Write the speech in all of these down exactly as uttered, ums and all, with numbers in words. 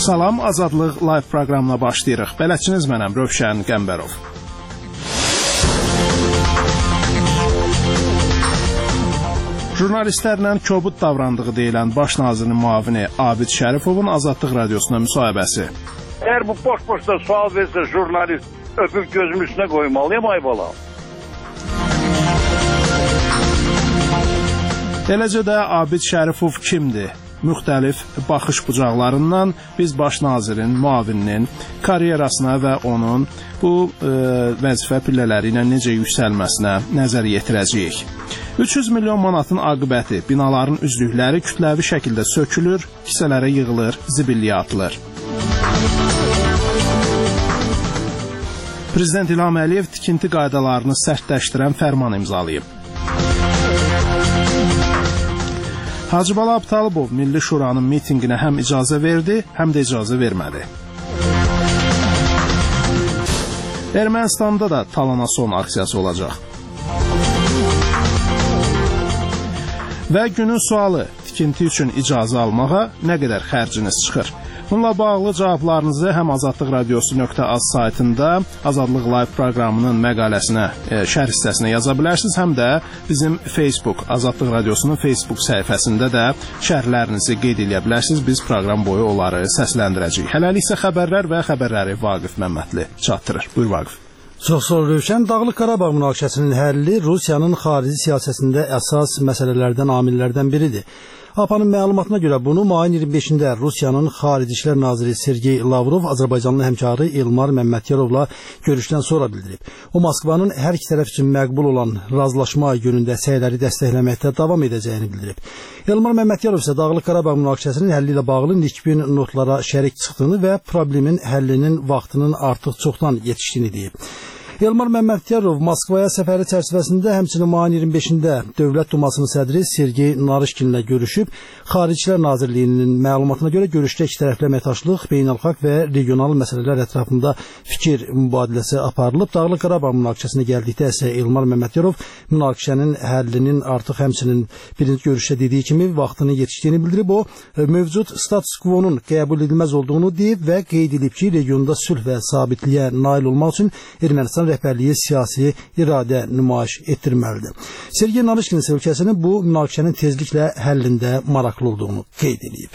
Salam, Azadlıq live proqramına başlayırıq. Bələdçiniz mənəm, Rövşən Qəmbərov. Jurnalistlərlə kobud davrandığı deyilən baş nazirinin müavini Abid Şərifovun Azadlıq radiosuna müsahibəsi. Əgər bu boş-boşda sual versə jurnalist, öpüb gözümün üstünə qoymalıyım, ay balam. Eləcə də Abid Şərifov kimdir? Müxtəlif baxış bucaqlarından biz baş nazirin, müavininin karyerasına və onun bu e, vəzifə pillələri ilə necə yüksəlməsinə nəzər yetirəcəyik. üç yüz milyon manatın aqibəti, binaların üzlükləri kütləvi şəkildə sökülür, kisələrə yığılır, zibilliyə atılır. Prezident İlham Əliyev tikinti qaydalarını sərtləşdirən fərman imzalayıb. Hacıbala Abtalıbov Milli Şuranın mitinqinə həm icazə verdi, həm də icazə vermədi. Ermənistanda da talana son aksiyası olacaq. Və günün sualı, tikinti üçün icazə almağa nə qədər xərciniz çıxır? Bununla bağlı cavablarınızı həm Azadlıq radiosu nöqtə az saytında Azadlıq live proqramının məqaləsinə, e, şərh hissəsinə yaza bilərsiniz, həm də bizim Facebook, Azadlıq radiosunun Facebook səhifəsində də şərhlərinizi qeyd edə bilərsiniz. Biz proqram boyu onları səsləndirəcəyik. Hələlik isə xəbərlər və xəbərləri Vaqif Məmmədli çatdırır. Buyur Vaqif. Çox sağ ol Rövşən. Dağlıq Qarabağ münaqişəsinin həlli Rusiyanın xarici siyasətində əsas məsələlərdən, amillərdən biridir. A P A-nın məlumatına görə bunu mayın iyirmi beşində Rusiyanın Xarici İşlər Naziri Sergey Lavrov Azərbaycanlı həmkarı Elmar Məmmədyarovla görüşdən sonra bildirib. O, Moskvanın hər iki tərəf üçün məqbul olan razılaşma yönündə səyləri dəstəkləməkdə davam edəcəyini bildirib. Elmar Məmmədyarov isə Dağlıq Qarabağ münaqişəsinin həlli ilə bağlı nikbin notlara şərik çıxdığını və problemin həllinin vaxtının artıq çoxdan yetişdiyini deyib. Elmar Məmmədyarov Moskvaya səfəri çərçivəsində həmçinin mayın iyirmi beşində Dövlət Dumasının sədri Sergey Narışkinlə görüşüb. Xaricilər Nazirliyinin məlumatına görə görüşdə iki tərəfli əməkdaşlıq, beynəlxalq və regional məsələlər ətrafında fikir mübadiləsi aparılıb. Dağlıq Qarabağ münaqişəsinə gəldikdə isə Elmar Məmmədiyarov münaqişənin həllinin artıq həmçinin birinci görüşdə dediyi kimi vaxtının yetişdiyini bildirib. O, mövcud status quo-nun qəbul edilməz olduğunu deyib və qeyd edib ki, regionda sülh və sabitliyə nail olmaq üçün Ermənistan rəhbərliyi siyasi iradə nümayiş etdirməlidir. Sergey Narışkin isə ölkəsinin bu münaqişənin tezliklə həllində maraqlı olduğunu qeyd edib.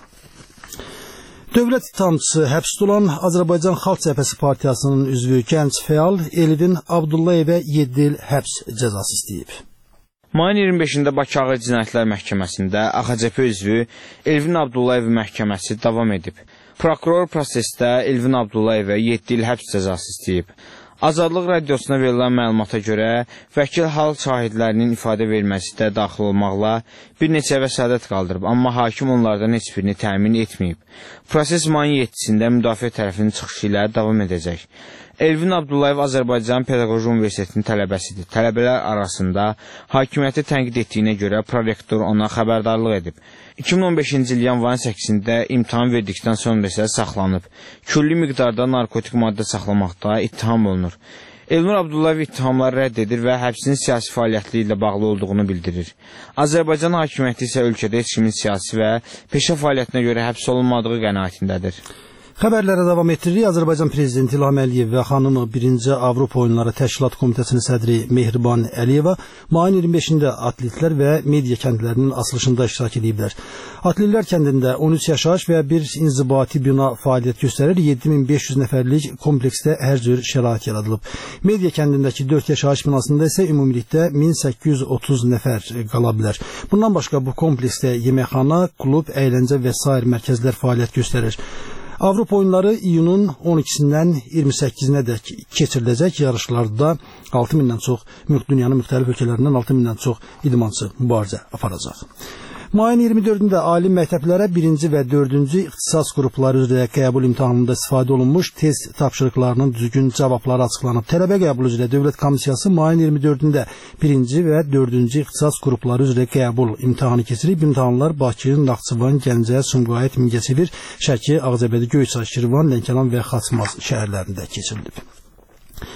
Dövlət ittihamçısı həbsdə olan Azərbaycan Xalq Cəbhəsi Partiyasının üzvü gənc fəal Elvin Abdullayevə yeddi il həbs cəzası istəyib. Mayın iyirmi beşində Bakı Ağır Cinayətlər Məhkəməsində A X C P üzvü Elvin Abdullayev məhkəməsi davam edib. Prokuror prosesdə Elvin Abdullayevə yeddi il həbs cəzası istəyib. Azadlıq radiosuna verilən məlumata görə vəkil hal şahidlərinin ifadə verməsində daxil olmaqla bir neçə vəsatət qaldırıb, amma hakim onlardan heç birini təmin etməyib. Proses mayın yeddisində müdafiə tərəfinin çıxışı ilə davam edəcək. Elvin Abdullayev Azərbaycan Pedaqoji Universitetinin tələbəsidir. Tələbələr arasında hakimiyyəti tənqid etdiyinə görə prorektor ona xəbərdarlıq edib. iki min on beşinci il yanvarın səkkizində imtahan verdikdən sonra isə saxlanıb. Külli miqdarda narkotik maddə saxlamaqda ittiham olunur. Elmar Abdullayev ittihamları rədd edir və həbsinin siyasi fəaliyyəti ilə bağlı olduğunu bildirir. Azərbaycan hakimiyyəti isə ölkədə heç kimin siyasi və peşə fəaliyyətinə görə həbs olunmadığı qənaətindədir. Xəbərlərə davam etdiririk. Azərbaycan Prezidenti İlham Əliyev və xanımı birinci Avropa Oyunları Təşkilat Komitəsinin sədri Mehriban Əliyeva mayın iyirmi beşində atletlər və media kəndlərinin açılışında iştirak ediblər. Atletlər kəndində on üç yaşayış və bir inzibati bina fəaliyyət göstərir. yeddi min beş yüz nəfərlik kompleksdə hər cür şərait yaradılıb. Media kəndindəki dörd yaşayış binasında isə ümumilikdə min səkkiz yüz otuz nəfər qala bilər. Bundan başqa bu kompleksdə yeməkxana, klub, əyləncə və sair mərkəzlər fəaliyyət göstərir. Avropa oyunları iyunun on ikisindən iyirmi səkkizinə dək keçiriləcək. Yarışlarda altı mindən çox, dünyanın müxtəlif ölkələrindən altı mindən çox idmançı mübarizə aparacaq. Mayın iyirmi dördündə ali məktəblərə birinci və dördüncü ixtisas qrupları üzrə qəbul imtahanında istifadə olunmuş test tapşırıqlarının düzgün cavabları açıqlanıb. Tələbə qəbulu üzrə Dövlət Komissiyası mayın iyirmi dördündə birinci və dördüncü ixtisas qrupları üzrə qəbul imtahanı keçirib. İmtahanlar Bakı, Naxçıvan, Gəncə, Sumqayıt, Mingəçevir, Şəki, Ağcabədi, Göyçay, Şirvan, Lənkəran və Xaçmaz şəhərlərində keçirilib.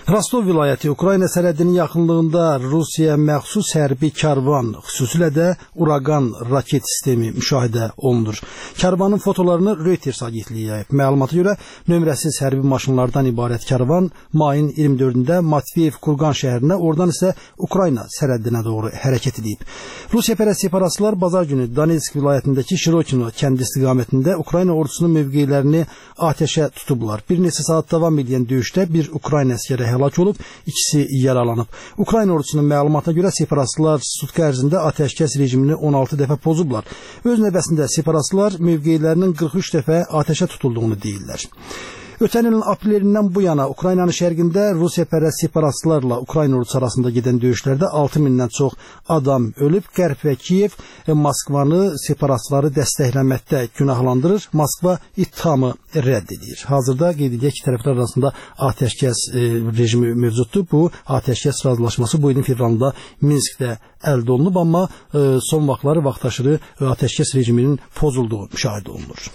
Rostov vilayəti Ukrayna sərhədinin yaxınlığında Rusiya məxsus hərbi karvan, xüsusilə də Uragan raket sistemi müşahidə olunur. Karvanın fotolarını Reuters agentliyi yayıb. Məlumata görə nömrəsiz hərbi maşınlardan ibarət karvan mayın iyirmi dördündə Matveyev Kurgan şəhərinə, oradan isə Ukrayna sərhədinə doğru hərəkət edib. Rusiyapərəst separatçılar bazar günü Donetsk vilayətindəki Şirokino kəndi istiqamətində Ukrayna ordusunun mövqelərini atəşə tutublar. Bir neçə saat davam edən döyüşdə bir Ukrayna əskəri həlak olub, ikisi yaralanıb. Ukrayna ordusunun məlumatına görə separatçılar sutka ərzində atəşkəs rejimini on altı dəfə pozublar. Öz növbəsində separatçılar mövqelərinin qırx üç dəfə atəşə tutulduğunu deyirlər. Ötən ilin aprelindən bu yana Ukraynanın şərqində Rusiyapərəst separatçılarla Ukrayna ordusu arasında gedən döyüşlərdə altı mindən çox adam ölüb. Qərb və Kiyev Moskvanı separatçıları dəstəkləməkdə günahlandırır. Moskva ittihamı rədd edir. Hazırda qeyd edək ki, tərəflər arasında atəşkəs e, rejimi mövcuddur. Bu atəşkəs razılaşması bu ilin fevralında Minskdə əldə olunub, amma e, son vaxtları vaxtaşırı atəşkəs rejiminin pozulduğu müşahidə olunur.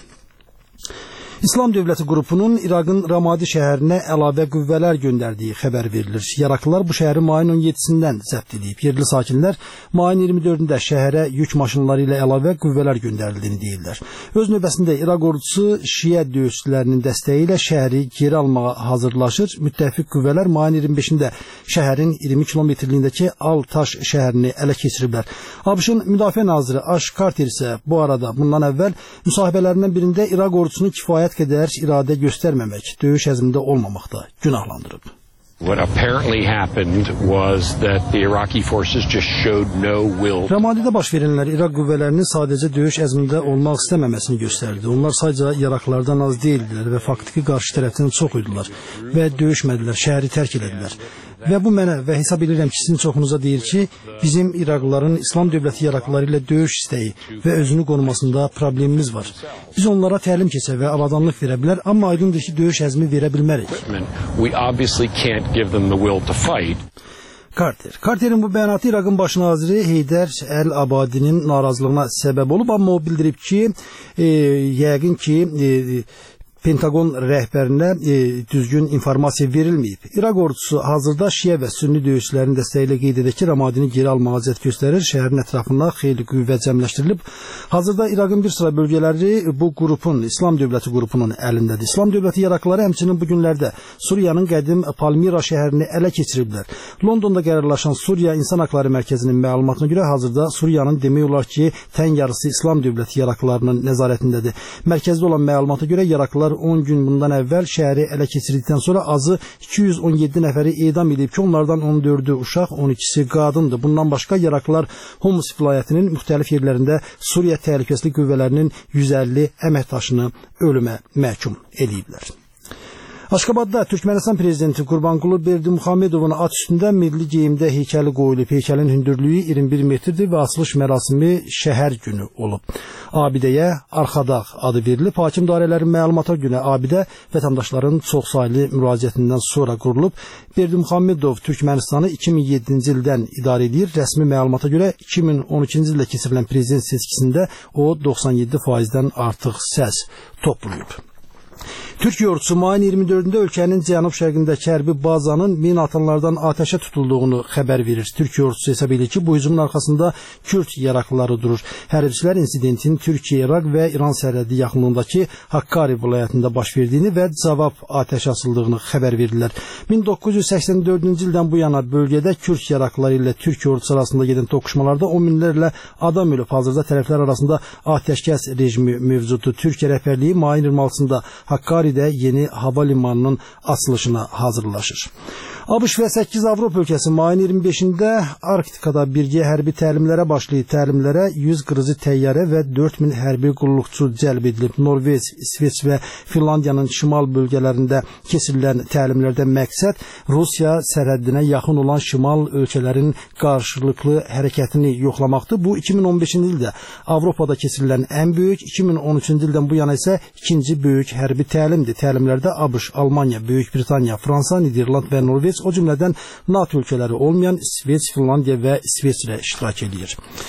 İslam Dövləti qrupunun İraqın Ramadi şəhərinə əlavə qüvvələr göndərdiyi xəbər verilir. Yaraklılar bu şəhəri mayın on yedisindən zəbt edib. Yerli sakinlər mayın iyirmi dördündə şəhərə yük maşınları ilə əlavə qüvvələr göndərildiyini deyirlər. Öz növbəsində İraq ordusu Şiə döyüşçülərinin dəstəyi ilə şəhəri geri almağa hazırlaşır. Müttəfiq qüvvələr mayın iyirmi beşində şəhərin iyirmi kilometrliyindəki Al-Taş şəhərini ələ keçiriblər. ABŞ-ın Müdafiə naziri Ash Carter isə bu arada bundan əvvəl müsahibələrindən birində İraq ordusunu kifayət qədər iradə göstərməmək, döyüş əzmində olmamaqda günahlandırıb. What apparently happened was that the Iraqi forces just showed no will. Ramadidə baş verənlər İraq qüvvələrinin sadəcə döyüş əzmində olmaq istəməməsini göstərdi. Onlar sadəcə Iraklılardan az deyildilər və faktiki qarşı tərəfdən çox idilər və döyüşmədilər, şəhəri tərk edildilər. Və bu mənə və hesab edirəm ki, sizin çoxunuza deyir ki, bizim İraqlıların İslam dövləti Iraklıları ilə döyüş istəyi və özünü qorumasında problemimiz var. Biz onlara təlim keçə və avadanlıq verə bilər, amma aydındır ki, döyüş əzmi verə bilmərik. We obviously can't give them the will to fight. Carter. Carter'in bu bəyanatı İraqın baş naziri Heydər Əl-Abadinin narazılığına səbəb olub, amma o bildirib ki, e, yəqin ki, e, Pentagon rəhbərinə e, düzgün informasiya verilməyib. İraq ordusu hazırda Şiə və Sünni döyüşçülərin dəstəyi ilə qeyd edək ki, Ramadini geri almağa cəhd göstərir. Şəhərin ətrafında xeyli qüvvə cəmləşdirilib. Hazırda İraqın bir sıra bölgələri bu qrupun, İslam Dövləti qrupunun əlindədir. İslam Dövləti Iraklıları həmçinin bu günlərdə Suriyanın qədim Palmira şəhərini ələ keçiriblər. Londonda qərarlaşan Suriya İnsan Haqları Mərkəzinin məlumatına görə hazırda Suriyanın demək olar ki, tən yarısı İslam Dövləti Iraklılarının nəzarətindədir. Mərkəzdə olan məlumata görə Iraklılar on gün bundan əvvəl şəhəri ələ keçirdikdən sonra azı iki yüz on yeddi nəfəri edam edib ki, onlardan on dördü uşaq, on ikisi qadındır. Bundan başqa Iraklılar Homs vilayətinin müxtəlif yerlərində Suriya təhlükəsizlik qüvvələrinin yüz əlli əməkdaşını ölümə məhkum ediblər. Aşqabadda Türkmenistan prezidenti Qurbanqulu Berdimuhamedovun at üstündə milli geyimdə heykəli qoyulub. Heykəlin hündürlüyü iyirmi bir metrdir və açılış mərasimi şəhər günü olub. Abidəyə Arxadağ adı verilib. Hakim dairələrin məlumatına görə abidə vətəndaşların çoxsaylı müraciətindən sonra qurulub. Berdimuhamedov Türkmenistanı iki min yeddinci ildən idarə edir. Rəsmi məlumata görə iki min on ikinci ildə keçirilən prezident seçkisində o doxsan yeddi faizdən artıq səs toplayıb. Türkiyə ordusu mayın iyirmi dördündə ölkənin cənub-şərqindəki hərbi bazanın min atanlardan atəşə tutulduğunu xəbər verir. Türkiyə ordusu hesab edir ki, bu hücumun arxasında Kürd yaraklıları durur. Hərbçilər incidentin Türkiyə, İraq və İran sərhədi yaxınlığındakı Hakkari vilayətində baş verdiyini və cavab atəş açıldığını xəbər verirlər. min doqquz yüz səksən dördüncü ildən bu yana bölgədə Kürd yaraklıları ilə Türkiyə ordusu arasında gedən toqquşmalarda on minlərlə adam ölüb. Hazırda tərəflər arasında atəşkəs rejimi mövcuddur. Türkiyə rəhbərliyi mayın iyirmi altısında Hakkari də yeni hava limanının açılışına hazırlaşır. ABŞ və səkkiz Avropa ölkəsi mayın iyirmi beşində Arktikada birgə hərbi təlimlərə başlayıb. Təlimlərə yüz qırıcı təyyarə və dörd min hərbi qulluqçu cəlb edilib. Norveç, İsveç və Finlandiyanın şimal bölgələrində keçirilən təlimlərdə məqsəd Rusiya sərhədinə yaxın olan şimal ölkələrin qarşılıqlı hərəkətini yoxlamaqdır. Bu iki min on beşinci ildə Avropada keçirilən ən böyük, iki min on üçüncü ildən bu yana isə ikinci böyük hərbi təlimdir. Təlimlərdə ABŞ, Almanya, Böyük Britaniya, Fransa, Niderland və Norveç, o cümlədən NATO ölkələri olmayan İsveç, Finlandiya və İsveçrə iştirak edir.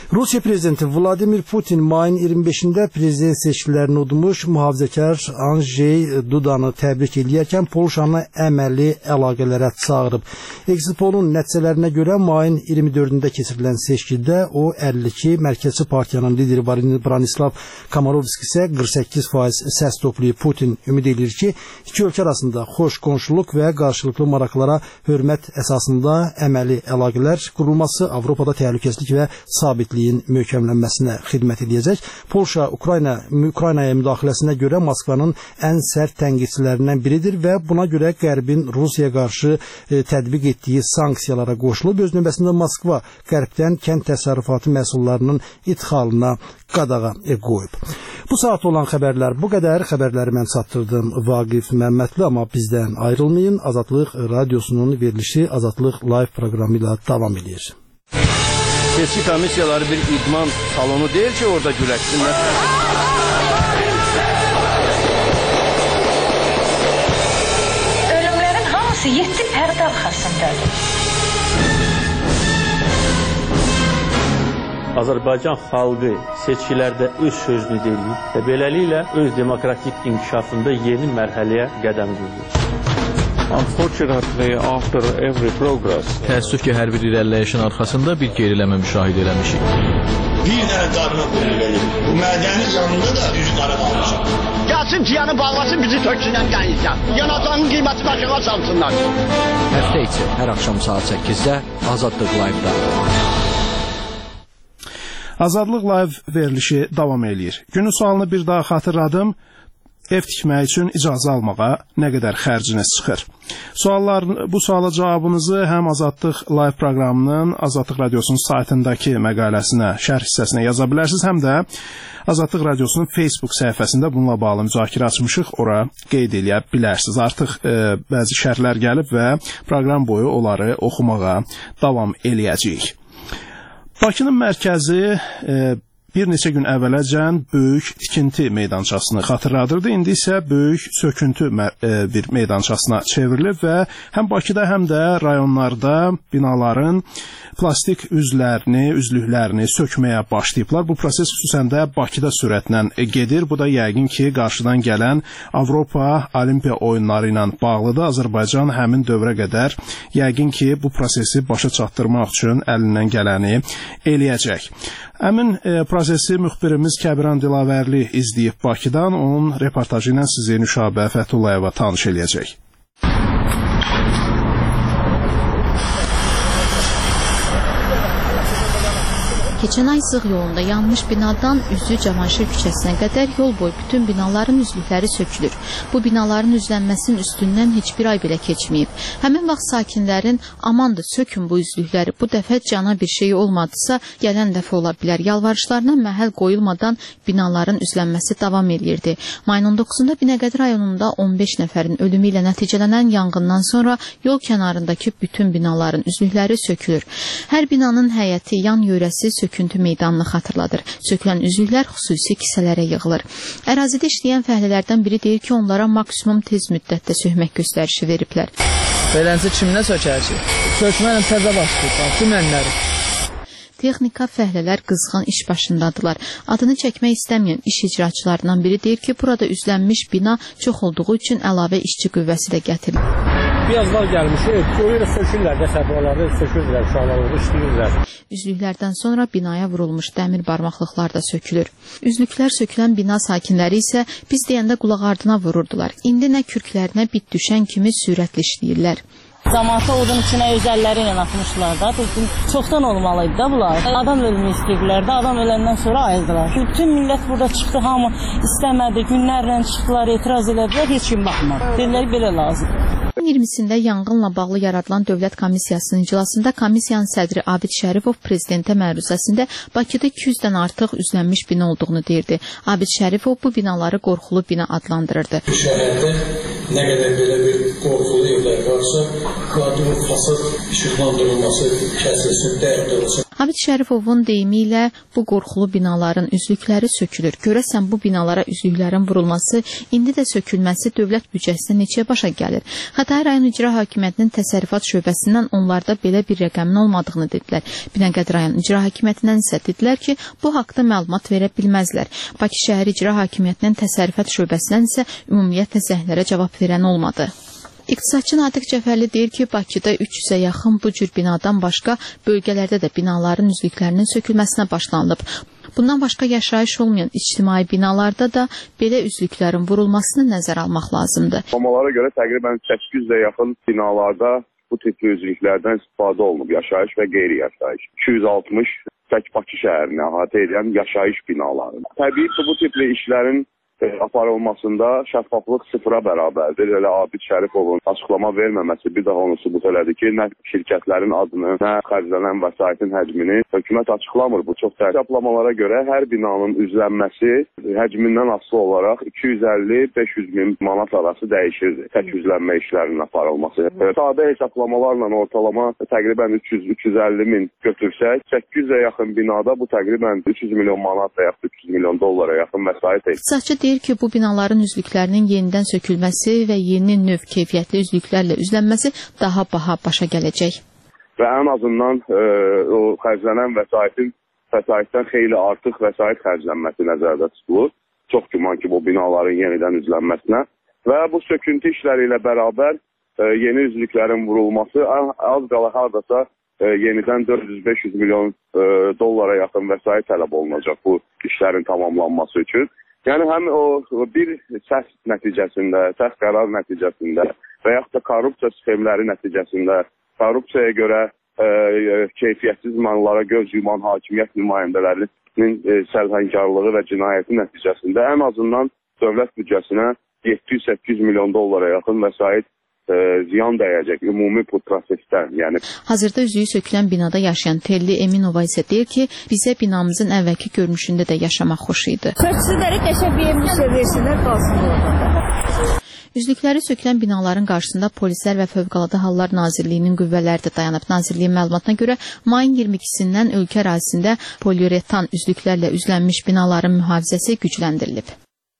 Rusiya prezidenti Vladimir Putin mayın iyirmi beşində prezident seçkilərini udmuş mühafizəkar Andrzej Dudanı təbrik edərkən Polşanı əməli əlaqələrə çağırıb. Exit pollun nəticələrinə görə mayın iyirmi dördündə keçirilən seçkidə o əlli iki, mərkəzçi partiyanın lideri Branislav Komarovski isə qırx səkkiz faiz səs toplayıb. Putin ümid edir ki, iki ölkə arasında xoş qonşuluq və qarşılıqlı maraqlara hörmət əsasında əməli əlaqələr qurulması Avropada təhlükəsizlik və sabitlik möhkəmlənməsinə xidmət edəcək. Polşa Ukrayna Ukraynaya müdaxiləsinə görə Moskvanın ən sərt tənqidçilərindən biridir və buna görə Qərbin Rusiyaya qarşı e, tətbiq etdiyi sanksiyalara qoşulub. Öz növbəsində Moskva Qərbdən kənd təsərrüfatı məhsullarının idxalına qadağa e, qoyub. Bu saat olan xəbərlər bu qədər. Xəbərləri mən çatdırdım Vaqif Məmmədli, amma bizdən ayrılmayın. Azadlıq Radiosunun verilişi Azadlıq Live proqramı ilə davam edir. Seçki komissiyaları bir idman salonu deyil ki, orada güləşsinlər. Ölümlərin hamısı yeddi pərdə arxasındadır. Azərbaycan xalqı seçkilərdə öz sözünü deyir və beləliklə öz demokratik inkişafında yeni mərhələyə qədəm qoyur. Unfortunately, after every progress, təəssüf ki, hər bir irəliləyişin arxasında bir geriləmə müşahidə eləmişik. Bir dənə qarına qoyulur. Bu mədənin yanında da düz qara qalmışıq. Gəlsin ciyanı bağlasın, bizi töksünən qəyizdən. Yanacağının qiyməti başına salsınlar. Həftə içi, hər axşam saat səkkizdə Azadlıq Live-da. Azadlıq Live verilişi davam eləyir. Günün sualını bir daha xatırladım. Ev tikmək üçün icazə almağa nə qədər xərciniz çıxır? Sualların, bu suala cavabınızı həm Azadlıq Live proqramının Azadlıq Radiosunun saytındakı məqaləsinə, şərh hissəsinə yaza bilərsiniz, həm də Azadlıq Radiosunun Facebook səhifəsində bununla bağlı müzakirə açmışıq, ora qeyd eləyə bilərsiniz. Artıq e, bəzi şərhlər gəlib və proqram boyu onları oxumağa davam eləyəcəyik. Bakının mərkəzi e, bir neçə gün əvvələcən böyük tikinti meydançasını xatırladırdı. İndi isə böyük söküntü bir meydançasına çevrilib və həm Bakıda, həm də rayonlarda binaların plastik üzlərini, üzlüklərini sökməyə başlayıblar. Bu proses xüsusən də Bakıda sürətlə gedir. Bu da yəqin ki, qarşıdan gələn Avropa Olimpiya oyunları ilə bağlıdır. Azərbaycan həmin dövrə qədər yəqin ki, bu prosesi başa çatdırmaq üçün əlindən gələni eləyəcək. Həmin e, prosesi müxbirimiz Kəbiran Dilavərli izləyib Bakıdan. Onun reportajı ilə sizi Nüşabə Fətullayeva tanış eləyəcək. Keçən ay Zığ yolunda yanmış binadan üzü Cavanşir küçəsinə qədər yol boyu bütün binaların üzlükləri sökülür. Bu binaların üzlənməsinin üstündən heç bir ay belə keçməyib. Həmin vaxt sakinlərin amandır sökün bu üzlükləri, bu dəfə cana bir şey olmadısa gələn dəfə ola bilər. Yalvarışlarına məhəl qoyulmadan binaların üzlənməsi davam edirdi. Mayın on doqquzunda Binəqədi rayonunda on beş nəfərin ölümü ilə nəticələnən yanğından sonra yol kənarındakı bütün binaların üzlükləri sökülür. Hər binanın həyəti, yan yörəsi söküntü meydanını xatırladır. Sökülən üzüklər xüsusi kisələrə yığılır. Ərazidə işləyən fəhlələrdən biri deyir ki, onlara maksimum tez müddətdə söhmək göstərişi veriblər. Beləncə kimlə sökəcək? Sökməklə təzə başlayıb, bu mənləri. Texnika fəhlələr qızğın iş başındadılar. Adını çəkmək istəməyən iş icraçılarından biri deyir ki, burada üzlənmiş bina çox olduğu üçün əlavə işçi qüvvəsi də gətirilir. Birazdan gəlmişik, görürlə sökürlər, dəsəbqaları sökürlər, uşaqlar işləyirlər. Üzlüklərdən sonra binaya vurulmuş dəmir barmaqlıqlar da sökülür. Üzlüklər sökülən bina sakinləri isə biz deyəndə qulaq ardına vururdular. İndi nə kürklərinə bit düşən kimi sürətli işləyirlər. Zamanında odun içinə öz əlləri ilə atmışlar da. Çoxdan olmalıydı da bunlar. Adam ölümü istəyirlər də, adam öləndən sonra ayıldılar. Bütün millət burada çıxdı, hamı istəmədi, günlərlə çıxdılar, etiraz elədilər, heç kim baxmadı. Dedilər belə lazım. iyirmisində yanğınla bağlı yaradılan Dövlət Komissiyasının iclasında komissiyanın sədri Abid Şərifov prezidentə məruzəsində Bakıda iki yüzdən artıq üzlənmiş bina olduğunu deyirdi. Abid Şərifov bu binaları qorxulu bina adlandırırdı. Bu şəhərdə nə qədər belə bir qorxulu evlər varsa, qadın fasad işıqlandırılması kəsilsin, dərd olsun. Abid Şərifovun deyimi ilə bu qorxulu binaların üzlükləri sökülür. Görəsən bu binalara üzlüklərin vurulması, indi də sökülməsi dövlət büdcəsinə neçə başa gəlir? Xətai rayon İcra Hakimiyyətinin təsərrüfat şöbəsindən onlarda belə bir rəqəmin olmadığını dedilər. Binəqədi rayon İcra Hakimiyyətindən isə dedilər ki, bu haqda məlumat verə bilməzlər. Bakı şəhər İcra Hakimiyyətinin təsərrüfat şöbəsindən isə ümumiyyətlə zəhlərə cavab verən olmadı. İqtisadçı Natiq Cəfərli deyir ki, Bakıda üç yüzə yaxın bu cür binadan başqa bölgələrdə də binaların üzlüklərinin sökülməsinə başlanılıb. Bundan başqa yaşayış olmayan ictimai binalarda da belə üzlüklərin vurulmasını nəzərə almaq lazımdır. Məlumatlara görə təqribən səkkiz yüzə yaxın binalarda bu tipli üzlüklərdən istifadə olunub, yaşayış və qeyri-yaşayış. iki yüz altmış tək Bakı şəhərini əhatə edən yaşayış binaları. Təbii ki, bu tipli işlərin aparılmasında şəffaflıq sıfıra bərabərdir. Elə Abid Şərifovun açıqlama verməməsi bir daha onu sübut elədi ki, nə şirkətlərin adını, nə xərclənən vəsaitin həcmini hökumət açıqlamır. Bu çox təbii. Hesablamalara görə hər binanın üzlənməsi həcmindən asılı olaraq iki yüz əlli beş yüz min manat arası dəyişir. Tək üzlənmə işlərinin aparılması. Sadə hesablamalarla ortalama təqribən üç yüz üç yüz əlli min götürsək, səkkiz yüzə yaxın binada bu təqribən üç yüz milyon manat və yaxud üç yüz milyon dollara yaxın vəsait edir. Deyir ki, bu binaların üzlüklərinin yenidən sökülməsi və yeni növ keyfiyyətli üzlüklərlə üzlənməsi daha baha başa gələcək. Və ən azından e, o xərclənən vəsaitin vəsaitdən xeyli artıq vəsait xərclənməsi nəzərdə tutulur. Çox güman ki, bu binaların yenidən üzlənməsinə və bu söküntü işləri ilə bərabər e, yeni üzlüklərin vurulması az qala hardasa e, yenidən dörd yüz beş yüz milyon e, dollara yaxın vəsait tələb olunacaq bu işlərin tamamlanması üçün. Yəni həm o bir səs nəticəsində, səs qərar nəticəsində və yaxud da korrupsiya sxemləri nəticəsində korrupsiyaya görə e, keyfiyyətsiz mallara göz yuman hakimiyyət nümayəndələrinin e, sərhənkarlığı və cinayəti nəticəsində ən azından dövlət büdcəsinə yeddi yüz səkkiz yüz milyon dollara yaxın vəsait e, ziyan dəyəcək ümumi bu prosesdən. Yəni hazırda üzüyü sökülən binada yaşayan Telli Eminova isə deyir ki, bizə binamızın əvvəlki görünüşündə də yaşamaq xoş idi. Söksüləri qəşəng bir yermişə versinlər, qalsın orada. Üzlükləri sökülən binaların qarşısında polislər və Fövqəladə Hallar Nazirliyinin qüvvələri də dayanıb. Nazirliyin məlumatına görə mayın iyirmi ikisindən ölkə ərazisində poliuretan üzlüklərlə üzlənmiş binaların mühafizəsi gücləndirilib.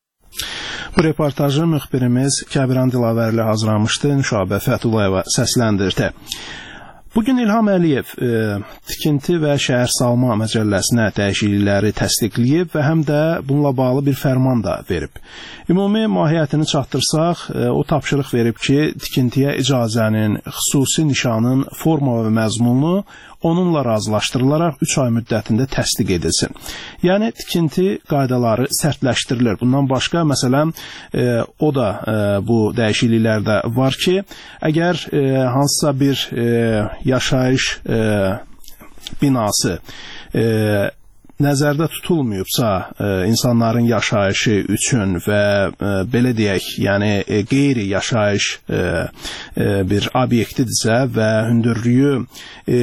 Bu reportajı müxbirimiz Kəbiran Dilavərli hazırlamışdı, Nüşabə Fəthulayeva səsləndirdi. Bugün İlham Əliyev e, tikinti və şəhərsalma məcəlləsinə dəyişiklikləri təsdiqləyib və həm də bununla bağlı bir fərman da verib. Ümumi mahiyyətini çatdırsaq, e, o tapşırıq verib ki, tikintiyə icazənin, xüsusi nişanın forma və məzmununu onunla razılaşdırılaraq üç ay müddətində təsdiq edilsin. Yəni, tikinti qaydaları sərtləşdirilir. Bundan başqa, məsələn, e, o da e, bu dəyişikliklərdə var ki, əgər e, hansısa bir e, yaşayış e, binası e, nəzərdə tutulmayıbsa e, insanların yaşayışı üçün və e, belə deyək, yəni e, qeyri-yaşayış e, e, bir obyektidirsə və hündürlüyü e,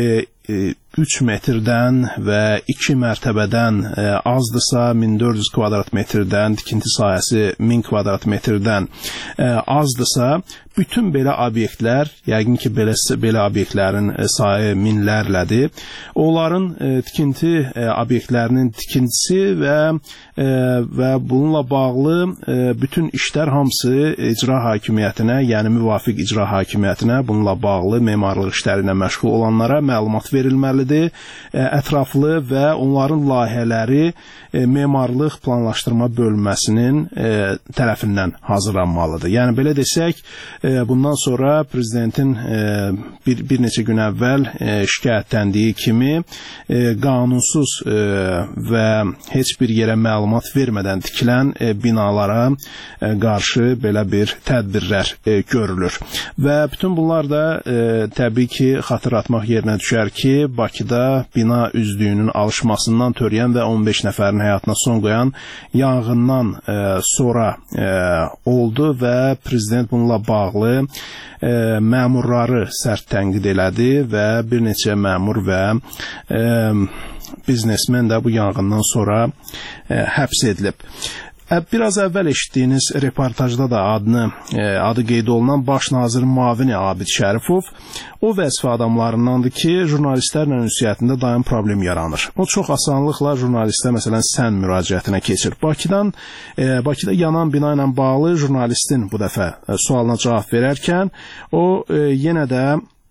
üç metrdən və iki mərtəbədən e, azdırsa min dörd yüz kvadrat metrdən, tikinti sahəsi min kvadrat metrdən e, azdırsa, bütün belə obyektlər, yəqin ki, belə, belə obyektlərin e, sayı minlərlədir. Onların e, tikinti e, obyektlərinin tikintisi və e, və bununla bağlı e, bütün işlər hamısı icra hakimiyyətinə, yəni müvafiq icra hakimiyyətinə bununla bağlı memarlıq işləri ilə məşğul olanlara məlumat verilməlidir. E, ətraflı və onların layihələri e, memarlıq planlaşdırma bölməsinin e, tərəfindən hazırlanmalıdır. Yəni belə desək, bundan sonra prezidentin bir, bir neçə gün əvvəl şikayətləndiyi kimi qanunsuz və heç bir yerə məlumat vermədən tikilən binalara qarşı belə bir tədbirlər görülür. Və bütün bunlar da təbii ki, xatırlatmaq yerinə düşər ki, Bakıda bina üzlüyünün alışmasından törəyən və on beş nəfərin həyatına son qoyan yanğından sonra oldu və prezident bununla bağlı E, məmurları sərt tənqid elədi və bir neçə məmur və e, biznesmen də bu yanğından sonra e, həbs edilib. Biraz əvvəl eşitdiyiniz reportajda da adını, adı qeyd olunan baş nazirin müavini Abid Şərifov o vəzifə adamlarındandır ki, jurnalistlərlə ünsiyyətində daim problem yaranır. O çox asanlıqla jurnalistə məsələn sən müraciətinə keçir. Bakıdan, e, Bakıda yanan bina ilə bağlı jurnalistin bu dəfə sualına cavab verərkən o e, yenə də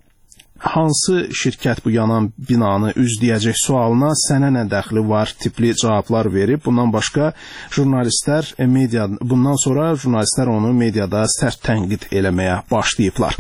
hansı şirkət bu yanan binanı üzləyəcək sualına sənə nə dəxli var tipli cavablar verib. Bundan başqa jurnalistlər media bundan sonra jurnalistlər onu mediada sərt tənqid eləməyə başlayıblar.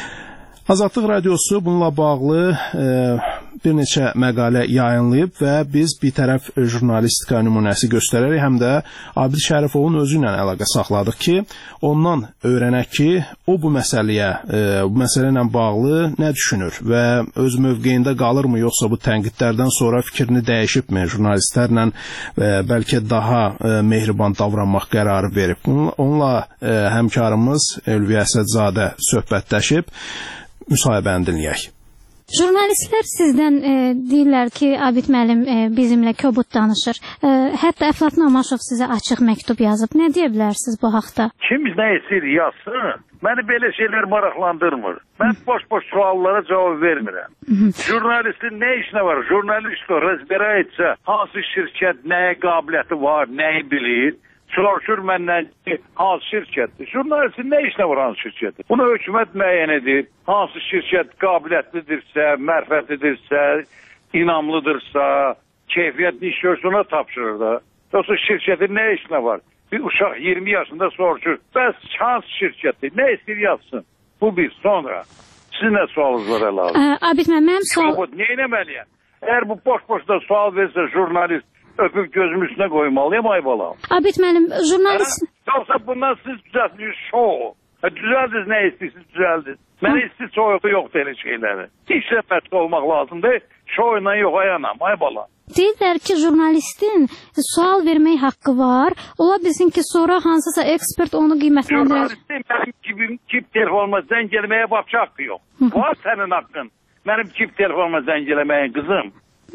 Azadlıq Radiosu bununla bağlı e, bir neçə məqalə yayınlayıb və biz bir tərəf jurnalistika nümunəsi göstərərək həm də Abid Şərifovun özü ilə əlaqə saxladıq ki, ondan öyrənək ki, o bu məsələyə, e, bu məsələ ilə bağlı nə düşünür və öz mövqeyində qalırmı, yoxsa bu tənqidlərdən sonra fikrini dəyişibmi, jurnalistlərlə e, bəlkə daha e, mehriban davranmaq qərarı verib. Onunla e, həmkarımız Ülviyə Əsədzadə söhbətləşib. Müsahibəni dinləyək. Jurnalistlər sizdən e, deyirlər ki, Abid müəllim e, bizimlə kobud danışır. E, hətta Əflatun Amaşov sizə açıq məktub yazıb. Nə deyə bilərsiniz bu haqda? Kim nə istəyir yazsın. Məni belə şeylər maraqlandırmır. Mən boş-boş suallara cavab vermirəm. Jurnalistin nə işinə var? Jurnalist o rəzbərə etsə, hansı şirkət nəyə qabiliyyəti var, nəyi bilir? Soruşur məndən ki, hansı şirkətdir? Jurnalistin nə işinə var hansı şirkətdir? Bunu hökumət müəyyən edir. Hansı şirkət qabiliyyətlidirsə, mərfətlidirsə, inamlıdırsa, keyfiyyətli iş görsə ona tapşırır da. Yoxsa şirkətin nə işinə var? Bir uşaq iyirmi yaşında soruşur. Bəs hansı şirkətdir? Nə istəyir yazsın? Bu bir. Sonra. Sizin nə sualınız var əlavə? Abid müəllim, mənim sual... Nə eləməliyəm? Əgər bu boş-boşda sual versə jurnalist, öpüb gözümün üstünə qoymalıyım, ay balam. Abid müəllim, jurnalist... Yoxsa bundan siz düzəltdiniz şou. Düzəldiniz, nə istəyirsiniz, düzəldiniz. Mənə isti soyuqu yoxdur elə şeyləri. İşlə məşğul olmaq lazımdır. Şou ilə yox, ayanam, ay balam. Deyirlər ki, jurnalistin sual vermək haqqı var. Ola bilsin ki, sonra hansısa ekspert onu qiymətləndirər. Jurnalistin mənim kibim, kib telefonuma zəng eləməyə baxış haqqı yox. Var sənin haqqın. Mənim kib telefonuma zəng eləməyin, qızım.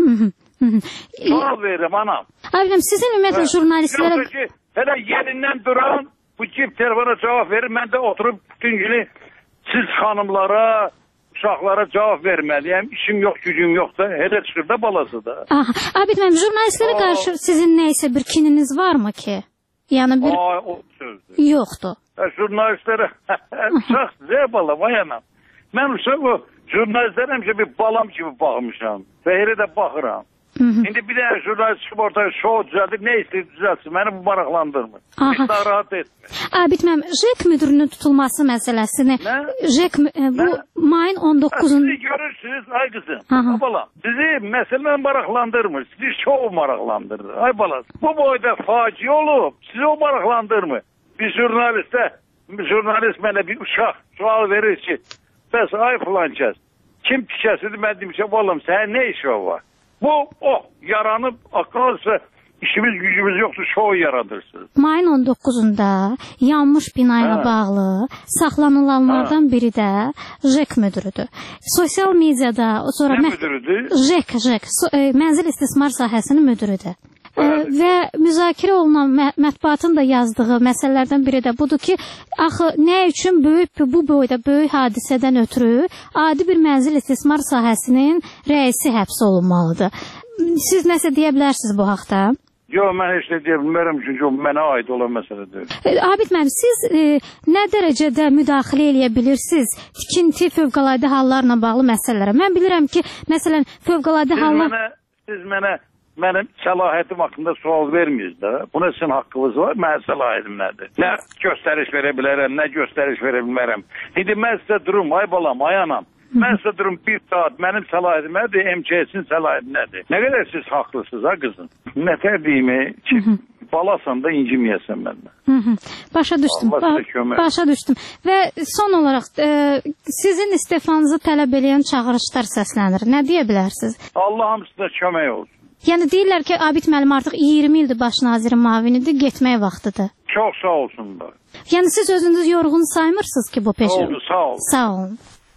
Sual verirəm, anam. Abidəm, sizin ümumiyyətlə jurnalistlərə... Yoxsa ki, hələ yerindən duran bu kib telefona cavab verir, mən də oturub bütün günü siz xanımlara, uşaqlara cavab verməliyəm. İşim yox, gücüm yoxsa, hələ çıxır da balası da. Aha, Abid mənim, jurnalistlərə qarşı sizin nəysə bir kininiz varmı ki? Yəni bir... Ay, o sözdür. Yoxdur. Jurnalistlərə, uşaq sizə balam, ayanam. Mən uşaq o, jurnalistlərə həmişə bir balam kimi baxmışam və elə də baxıram. Hı -hı. İndi bir dənə jurnalist çıxıb ortaya şou düzəldir, nə istəyir düzəlsin, məni bu maraqlandırmır. Heç daha rahat etmir. Abid mənim, J E K müdürünün tutulması məsələsini, J E K e, bu Nə? mayın on doqquzunda... Sizi görürsünüz, ay qızım, ay balam, sizi məsələ maraqlandırmır, sizi şou maraqlandırır, ay balam. Bu boyda facia olub, sizi o maraqlandırmır. Bir jurnalistə, bir jurnalist mənə bir uşaq sual verir ki, bəs ay filan kəs, kim tikəsidir, mən demişəm, balam, sənin nə işi var? Bu, o, yaranıb, akılırsa işimiz, gücümüz yoxdur, şou yaradırsınız. Mayın on doqquzunda yanmış binayla ha. bağlı saxlanılanlardan biri də J E K müdürüdür. Sosial mediada, sonra... Nə müdürüdür? J E K, J E K, so, e, mənzil istismar sahəsinin müdürüdür. E, və müzakirə olunan mə mətbuatın da yazdığı məsələlərdən biri də budur ki, axı nə üçün böyük bu boyda böyük hadisədən ötürü adi bir mənzil istismar sahəsinin rəisi həbs olunmalıdır. Siz nəsə deyə bilərsiniz bu haqda? Yox, mən heç nə deyə bilmərəm, çünki o mənə aid olan məsələdir. E, Abid müəllim, siz e, nə dərəcədə müdaxilə eləyə bilirsiniz tikinti, fövqəladə hallarla bağlı məsələlərə? Mən bilirəm ki, məsələn, fövqəladə hallar... Mənə, siz mənə mənim səlahiyyətim haqqında sual vermiyiz də. Buna sizin haqqınız var, mənim səlahiyyətim nədir? Nə göstəriş verə bilərəm, nə göstəriş verə bilmərəm. İndi mən sizə durum, ay balam, ay anam. Mən sizə durum bir saat, mənim səlahiyyətim nədir, M K S-in səlahiyyəti nədir? Nə qədər siz haqlısınız, ha qızım? Nətər deyimi ki, balasan da inciməyəsən məndən. Başa düşdüm, ba başa düşdüm. Və son olaraq, e, sizin istefanızı tələb edən çağırışlar səslənir. Nə deyə bilərsiniz? Allah hamısına kömək olsun. Yəni deyirlər ki, Abid müəllim artıq iyirmi ildir baş nazirin müavinidir, getmək vaxtıdır. Çox sağ olsunlar. Yəni siz özünüz yorğun saymırsınız ki bu peşə? Oldu, sağ olun. Sağ olun.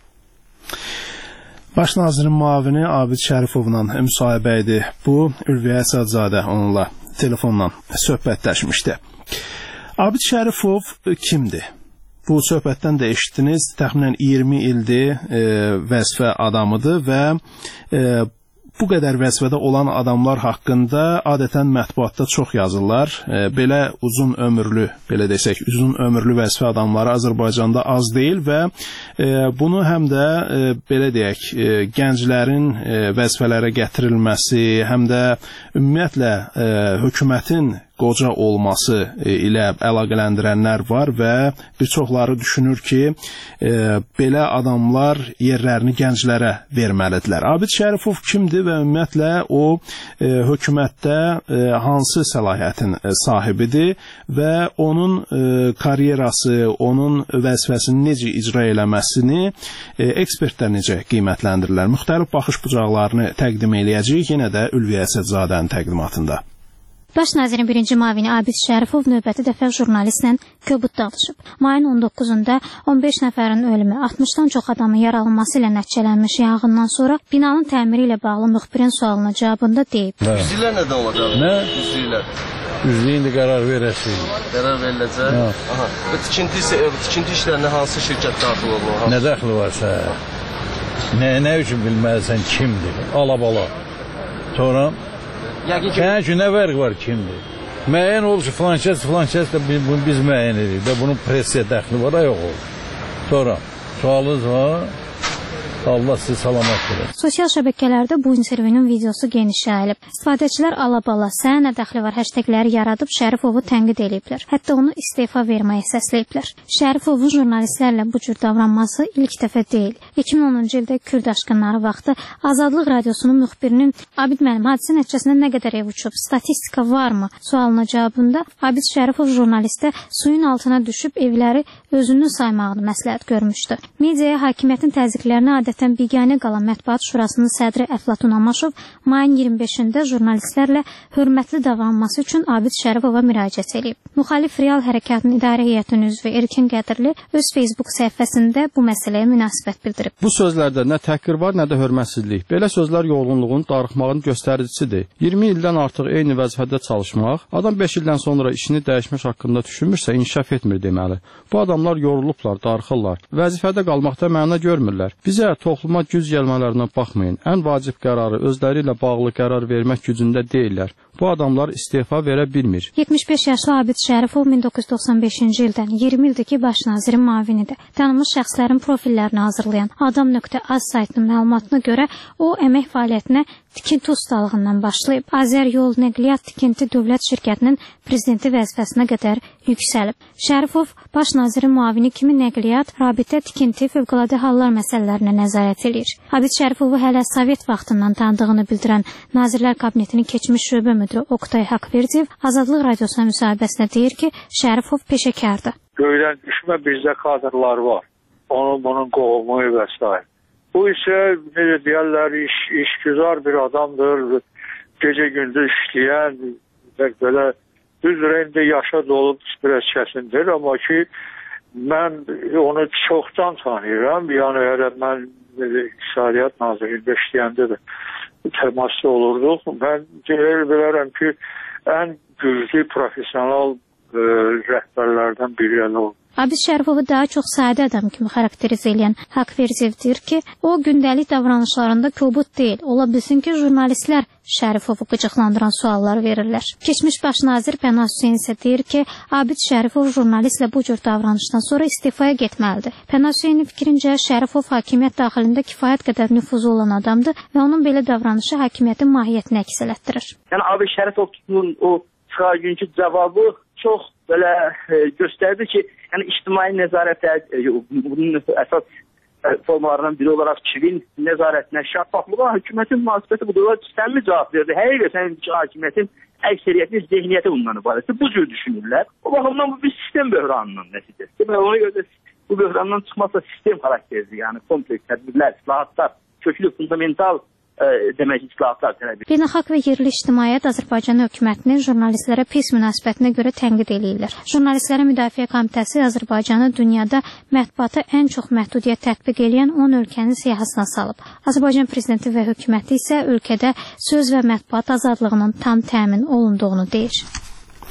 Baş nazirin müavini Abid Şərifovla müsahibə idi. Bu, Ülviyə Əsədzadə onunla telefonla söhbətləşmişdi. Abid Şərifov kimdir? Bu söhbətdən də eşitdiniz, təxminən iyirmi ildir e, vəzifə adamıdır və e, bu qədər vəzifədə olan adamlar haqqında adətən mətbuatda çox yazırlar. E, belə uzun ömürlü, belə desək, uzun ömürlü vəzifə adamları Azərbaycanda az deyil və e, bunu həm də e, belə deyək, e, gənclərin e, vəzifələrə gətirilməsi, həm də ümumiyyətlə e, hökumətin qoca olması ilə əlaqələndirənlər var və bir çoxları düşünür ki, e, belə adamlar yerlərini gənclərə verməlidirlər. Abid Şərifov kimdir və ümumiyyətlə o e, hökumətdə e, hansı səlahiyyətin e, sahibidir və onun e, karyerası, onun vəzifəsini necə icra eləməsini e, ekspertlər necə qiymətləndirirlər? Müxtəlif baxış bucaqlarını təqdim eləyəcəyik yenə də Ülviyə Əsədzadənin təqdimatında. Baş nazirin birinci müavini Abid Şərifov növbəti dəfə jurnalistlə kobud danışıb. Mayın on doqquzunda on beş nəfərin ölümü, altmışdan çox adamın yaralanması ilə nəticələnmiş yanğından sonra binanın təmiri ilə bağlı müxbirin sualına cavabında deyib. Üzvlər nədən olacaq? Nə? Üzvlər. Üzvlüyü indi qərar verəsiniz. Qərar veriləcək? Aha. Və tikinti, tikinti işlərinə hansı şirkət daxil olur? Nə dəxli varsa, nə, nə üçün bilməlisən kimdir? Alabala. Sonra Sənin üçün nə fərq var kimdir? Müəyyən olur ki, filan kəs, filan kəs də bunu biz müəyyən edirik və bunun presiyə dəxli var, yox olur. Sonra sualınız var, Allah sizi salamat verir. Sosial şəbəkələrdə bu intervyunun videosu geniş yayılıb. İstifadəçilər alabala, sənə nə dəxli var həştəqləri yaradıb Şərifovu tənqid ediblər. Hətta onu istefa verməyə səsləyiblər. Şərifovun jurnalistlərlə bu cür davranması ilk dəfə deyil. iki min onuncu ildə Kürd aşqınları vaxtı Azadlıq radiosunun müxbirinin Abid müəllim hadisə nəticəsində nə qədər ev uçub, statistika varmı sualına cavabında Abid Şərifov jurnalistə suyun altına düşüb evləri özünün saymağını məsləhət görmüşdü. Mediaya hakimiyyətin təzyiqlərinə adətən biganə qalan Mətbuat Şurasının sədri Əflatun Amaşov mayın iyirmi beşində jurnalistlərlə hörmətli davranması üçün Abid Şərifova müraciət edib. Müxalif Real Hərəkatının idarə heyətinin üzvü Erkin Qədirli öz Facebook səhifəsində bu məsələyə münasibət bildirib. Bu sözlərdə nə təhqir var, nə də hörmətsizlik. Belə sözlər yorğunluğun, darıxmağın göstəricisidir. iyirmi ildən artıq eyni vəzifədə çalışmaq, adam beş ildən sonra işini dəyişmək haqqında düşünmürsə, inkişaf etmir deməli. Bu adamlar yorulublar, darıxırlar. Vəzifədə qalmaqda məna görmürlər. Bizə topluma güc gəlmələrinə baxmayın. Ən vacib qərarı özləri ilə bağlı qərar vermək gücündə deyirlər. Bu adamlar istefa verə bilmir. yetmiş beş yaşlı Abid Şərifov min doqquz yüz doxsan beşinci ildən iyirmi ildir ki, baş nazirin müavinidir. Tanınmış şəxslərin profillərini hazırlayan Adam nöqtə az saytının məlumatına görə o əmək fəaliyyətinə tikinti ustalığından başlayıb. Azər Yol Nəqliyyat Tikinti Dövlət Şirkətinin prezidenti vəzifəsinə qədər yüksəlib. Şərifov baş nazirin müavini kimi nəqliyyat, rabitə, tikinti, fövqəladə hallar məsələlərinə nəzarət edir. Abid Şərifovu hələ Sovet vaxtından tanıdığını bildirən Nazirlər Kabinetinin keçmiş şöbə müdiri Oqtay Haqverdiyev Azadlıq radiosuna müsahibəsində deyir ki, Şərifov peşəkardır. Göydən düşmə bizdə kadrlar var. Onun bunun qovumu və s. Bu isə necə deyərlər, iş, işgüzar bir adamdır. Gecə gündüz işləyən, belə düz rəndə yaşa dolub biraz kəsindir. Amma ki, mən onu çoxdan tanıyıram. Yəni, hələ mən İqtisadiyyat Nazirliyində işləyəndə də təmasda olurduq. Mən deyir bilərəm ki, ən güclü profesional e, rəhbərlərdən biri elə oldu. Abid Şərifovu daha çox sadə adam kimi xarakterizə edən Haqverdiyev deyir ki, o gündəlik davranışlarında kobud deyil. Ola bilsin ki, jurnalistlər Şərifovu qıcıqlandıran suallar verirlər. Keçmiş baş nazir Pənah Hüseyn isə deyir ki, Abid Şərifov jurnalistlə bu cür davranışdan sonra istifaya getməlidir. Pənah Hüseynin fikrincə Şərifov hakimiyyət daxilində kifayət qədər nüfuzu olan adamdır və onun belə davranışı hakimiyyətin mahiyyətini əks elətdirir. Yəni Abid Şərifovun o çıxar günkü cavabı çox belə e, göstərdi ki, yəni ictimai nəzarətə e, bunun əsas e, formalarından biri olaraq kivin nəzarətinə, şəffaflığa hökumətin münasibəti budur. Səmimi cavab verdi. Həqiqətən hakimiyyətin əksəriyyətli zehniyyəti bundan ibarətdir. Bu cür düşünürlər. O baxımdan bu bir sistem böhranının nəticəsi. Demək, ona görə də bu böhrandan çıxmasa sistem xarakterdir. Yəni kompleks tədbirlər, islahatlar, köklü, fundamental Ə, demək islahatlar tələb edir. Beynəlxalq və yerli ictimaiyyət Azərbaycan hökumətinin jurnalistlərə pis münasibətinə görə tənqid eləyirlər. Jurnalistlərin Müdafiə Komitəsi Azərbaycanı dünyada mətbuata ən çox məhdudiyyət tətbiq edən on ölkənin siyahısına salıb. Azərbaycan prezidenti və hökuməti isə ölkədə söz və mətbuat azadlığının tam təmin olunduğunu deyir.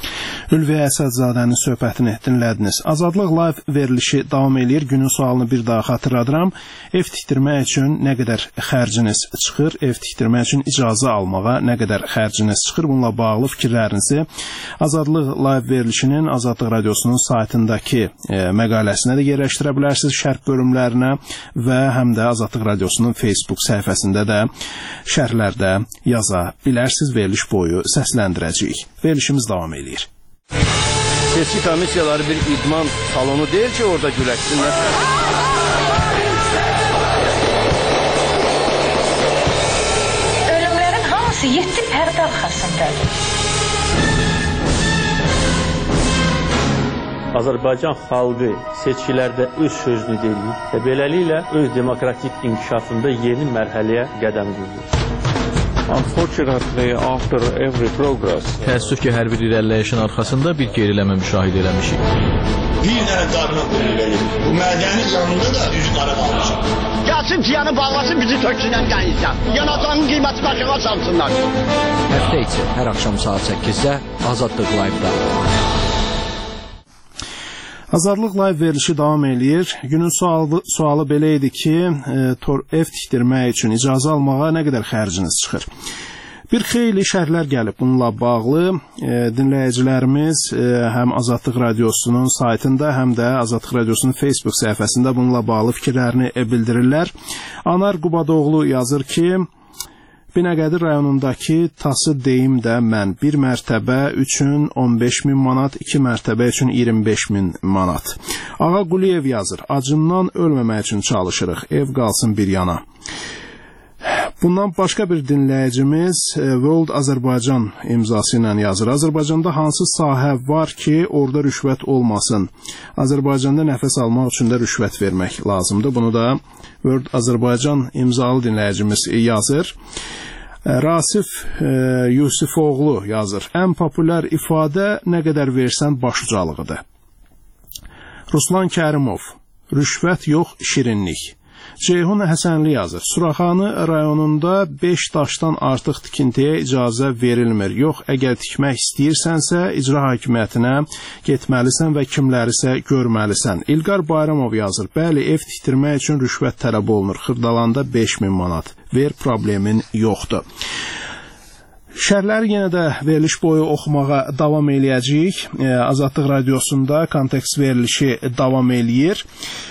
Ülviyə Əsədzadənin söhbətini dinlədiniz. Azadlıq Live verilişi davam edir. Günün sualını bir daha xatırladıram. Ev tikdirmək üçün nə qədər xərciniz çıxır? Ev tikdirmək üçün icazə almağa nə qədər xərciniz çıxır? Bununla bağlı fikirlərinizi Azadlıq Live verilişinin Azadlıq Radiosunun saytındakı e, məqaləsinə də yerləşdirə bilərsiniz, şərh bölümlərinə və həm də Azadlıq Radiosunun Facebook səhifəsində də şərhlərdə yaza bilərsiniz. Veriliş boyu səsləndirəcəyik. Verilişimiz davam edir. Seçki komissiyaları bir idman salonu deyil ki, orada güləşsinlər. Ölümlərin hamısı yeddi pərdə arxasındadır. Azərbaycan xalqı seçkilərdə öz sözünü deyir və beləliklə öz demokratik inkişafında yeni mərhələyə qədəm qoyur. Unfortunately, after every progress, təəssüf ki, hər bir irəliləyişin arxasında bir geriləmə müşahidə eləmişik. Bir dənə qarına qoyun verir. Bu mədəni canında da üz qara qalmışam. Gəlsin ciyanı bağlasın, bizi töksünən qaynayacaq. Yanacağının qiyməti başına salsınlar. Həftə içi hər axşam saat səkkizdə Azadlıq Live-da. Azadlıq Live verilişi davam eləyir. Günün sualı, sualı belə idi ki, e, ev tikdirmək üçün icazə almağa nə qədər xərciniz çıxır? Bir xeyli şərhlər gəlib bununla bağlı. E, dinləyicilərimiz e, həm Azadlıq Radiosunun saytında, həm də Azadlıq Radiosunun Facebook səhifəsində bununla bağlı fikirlərini e, bildirirlər. Anar Qubadoğlu yazır ki, Binəqədi rayonundakı tası deyim də mən bir mərtəbə üçün on beş min manat, iki mərtəbə üçün iyirmi beş min manat. Ağa Quliyev yazır, acından ölməmək üçün çalışırıq, ev qalsın bir yana. Bundan başqa bir dinləyicimiz World Azərbaycan imzası ilə yazır. Azərbaycanda hansı sahə var ki, orada rüşvət olmasın? Azərbaycanda nəfəs almaq üçün də rüşvət vermək lazımdır. Bunu da World Azərbaycan imzalı dinləyicimiz yazır. Rasif e, Yusifoğlu yazır. Ən populyar ifadə nə qədər versən başucalığıdır. Ruslan Kərimov, rüşvət yox, şirinlik. Ceyhun Həsənli yazır. Suraxanı rayonunda beş daşdan artıq tikintiyə icazə verilmir. Yox, əgər tikmək istəyirsənsə, icra hakimiyyətinə getməlisən və kimlərisə görməlisən. İlqar Bayramov yazır. Bəli, ev tikdirmək üçün rüşvət tələb olunur. Xırdalanda beş min manat. Ver, problemin yoxdur. Şərhləri yenə də veriliş boyu oxumağa davam eləyəcəyik. Azadlıq Radiosunda kontekst verilişi davam eləyir.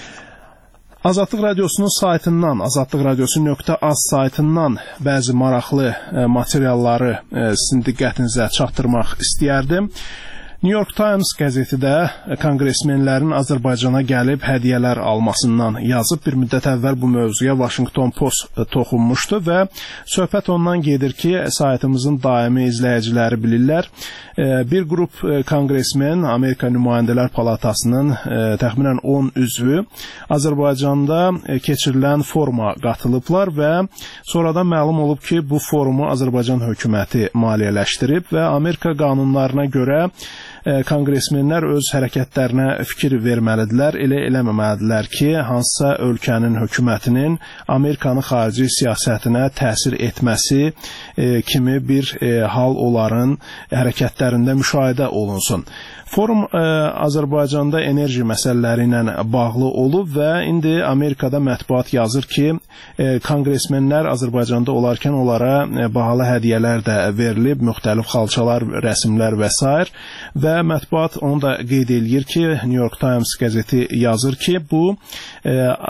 Azadlıq Radiosunun saytından, azadlıq radiosu nöqtə az saytından bəzi maraqlı e, materialları e, sizin diqqətinizə çatdırmaq istəyərdim. New York Times qəzeti də konqresmenlərin Azərbaycana gəlib hədiyyələr almasından yazıb. Bir müddət əvvəl bu mövzuya Washington Post toxunmuşdu və söhbət ondan gedir ki, saytımızın daimi izləyiciləri bilirlər. Bir qrup konqresmen Amerika Nümayəndələr Palatasının təxminən on üzvü Azərbaycanda keçirilən foruma qatılıblar və sonradan məlum olub ki, bu forumu Azərbaycan hökuməti maliyyələşdirib və Amerika qanunlarına görə konqresmenlər öz hərəkətlərinə fikir verməlidirlər, elə eləməməlidirlər ki, hansısa ölkənin hökumətinin Amerikanın xarici siyasətinə təsir etməsi e, kimi bir e, hal onların hərəkətlərində müşahidə olunsun. Forum e, Azərbaycanda enerji məsələləri ilə bağlı olub və indi Amerikada mətbuat yazır ki, e, konqresmenlər Azərbaycanda olarkən onlara e, bahalı hədiyyələr də verilib, müxtəlif xalçalar, rəsmlər və s. və mətbuat onu da qeyd eləyir ki, New York Times qəzeti yazır ki, bu e,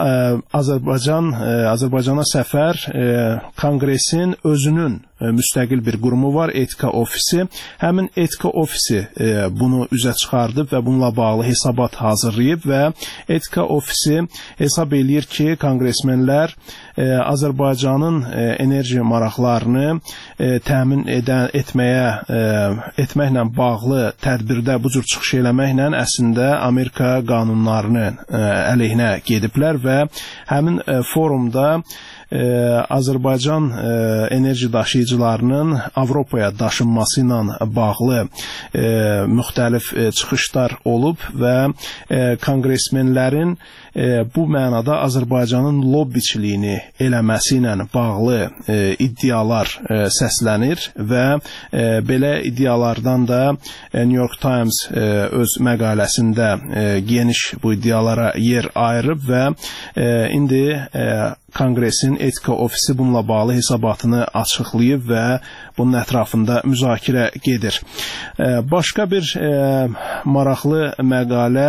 Azərbaycan e, Azərbaycana səfər e, konqresin özünün e, müstəqil bir qurumu var, etika ofisi. Həmin etika ofisi e, bunu üzə çıxardıb və bununla bağlı hesabat hazırlayıb və etika ofisi hesab eləyir ki, konqresmenlər e, Azərbaycanın e, enerji maraqlarını e, təmin edən, etməyə e, etməklə bağlı tədbirdə bu cür çıxış eləməklə əslində Amerika qanunlarını e, əleyhinə gediblər və həmin e, forumda e, Azərbaycan e, enerji daşıyıcılarının Avropaya daşınması ilə bağlı e, müxtəlif e, çıxışlar olub və e, konqresmenlərin e, bu mənada Azərbaycanın lobbiçiliyini eləməsi ilə bağlı e, iddialar e, səslənir və e, belə iddialardan da e, New York Times e, öz məqaləsində e, geniş bu iddialara yer ayırıb və e, indi e, Konqresin Etika Ofisi bununla bağlı hesabatını açıqlayıb və bunun ətrafında müzakirə gedir. E, başqa bir e, maraqlı məqalə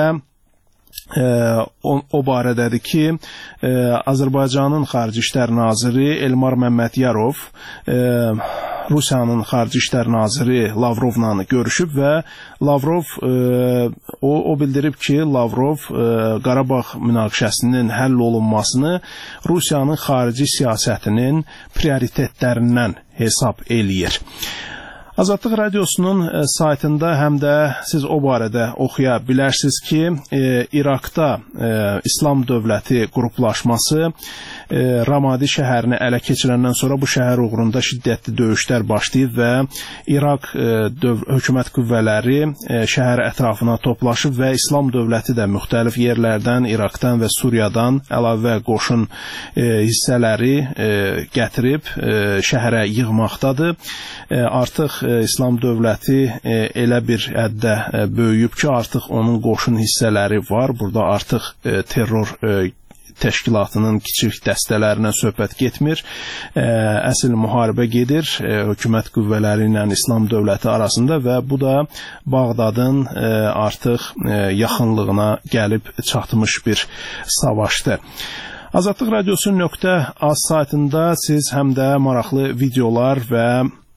e, o, o barədədir ki, e, Azərbaycanın Xarici İşlər Naziri Elmar Məmmədiyarov e, Rusiyanın Xarici İşlər Naziri Lavrovla görüşüb və Lavrov e, o, o bildirib ki, Lavrov e, Qarabağ münaqişəsinin həll olunmasını Rusiyanın xarici siyasətinin prioritetlərindən hesab eləyir. Azadlıq Radiosunun e, saytında həm də siz o barədə oxuya bilərsiniz ki, e, İraqda e, İslam dövləti qruplaşması e, Ramadi şəhərini ələ keçirəndən sonra bu şəhər uğrunda şiddətli döyüşlər başlayıb və İraq e, döv hökumət qüvvələri e, şəhər ətrafına toplaşıb və İslam dövləti də müxtəlif yerlərdən, İraqdan və Suriyadan əlavə qoşun e, hissələri e, gətirib e, şəhərə yığmaqdadır. E, artıq İslam dövləti e, elə bir həddə e, böyüyüb ki, artıq onun qoşun hissələri var. Burada artıq e, terror e, təşkilatının kiçik dəstələrinə söhbət getmir. E, əsl müharibə gedir e, hökumət qüvvələri ilə İslam dövləti arasında və bu da Bağdadın e, artıq e, yaxınlığına gəlib çatmış bir savaşdır. Azadlıq Radiosu nöqtə az saytında siz həm də maraqlı videolar və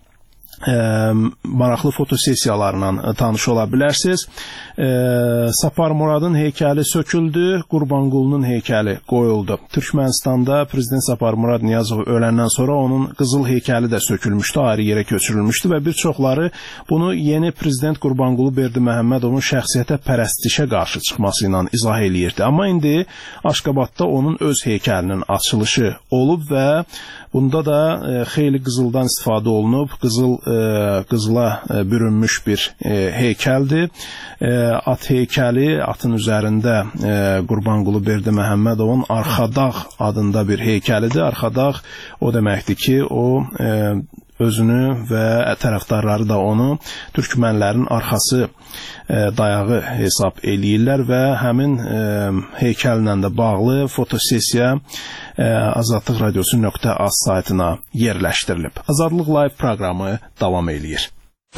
E, maraqlı fotosessiyalarla tanış ola bilərsiniz. E, Sapar Muradın heykəli söküldü, Qurbanqulunun heykəli qoyuldu. Türkmənistanda Prezident Sapar Murad Niyazov öləndən sonra onun qızıl heykəli də sökülmüşdü, ayrı yerə köçürülmüşdü və bir çoxları bunu yeni Prezident Qurbanqulu Berdiməhəmmədovun şəxsiyyətə pərəstişə qarşı çıxması ilə izah eləyirdi. Amma indi Aşqabadda onun öz heykəlinin açılışı olub və bunda da e, xeyli qızıldan istifadə olunub. Qızıl e, qızıla e, bürünmüş bir e, heykəldir. E, at heykəli, atın üzərində e, Qurbanqulu Berdiməhəmmədovun Arxadağ adında bir heykəlidir. Arxadağ o deməkdir ki, o e, özünü və tərəfdarları da onu türkmənlərin arxası e, dayağı hesab eləyirlər və həmin e, heykəllə də bağlı fotosessiya e, Azadlıq Radiosu nöqtə az saytına yerləşdirilib. Azadlıq Live proqramı davam eləyir.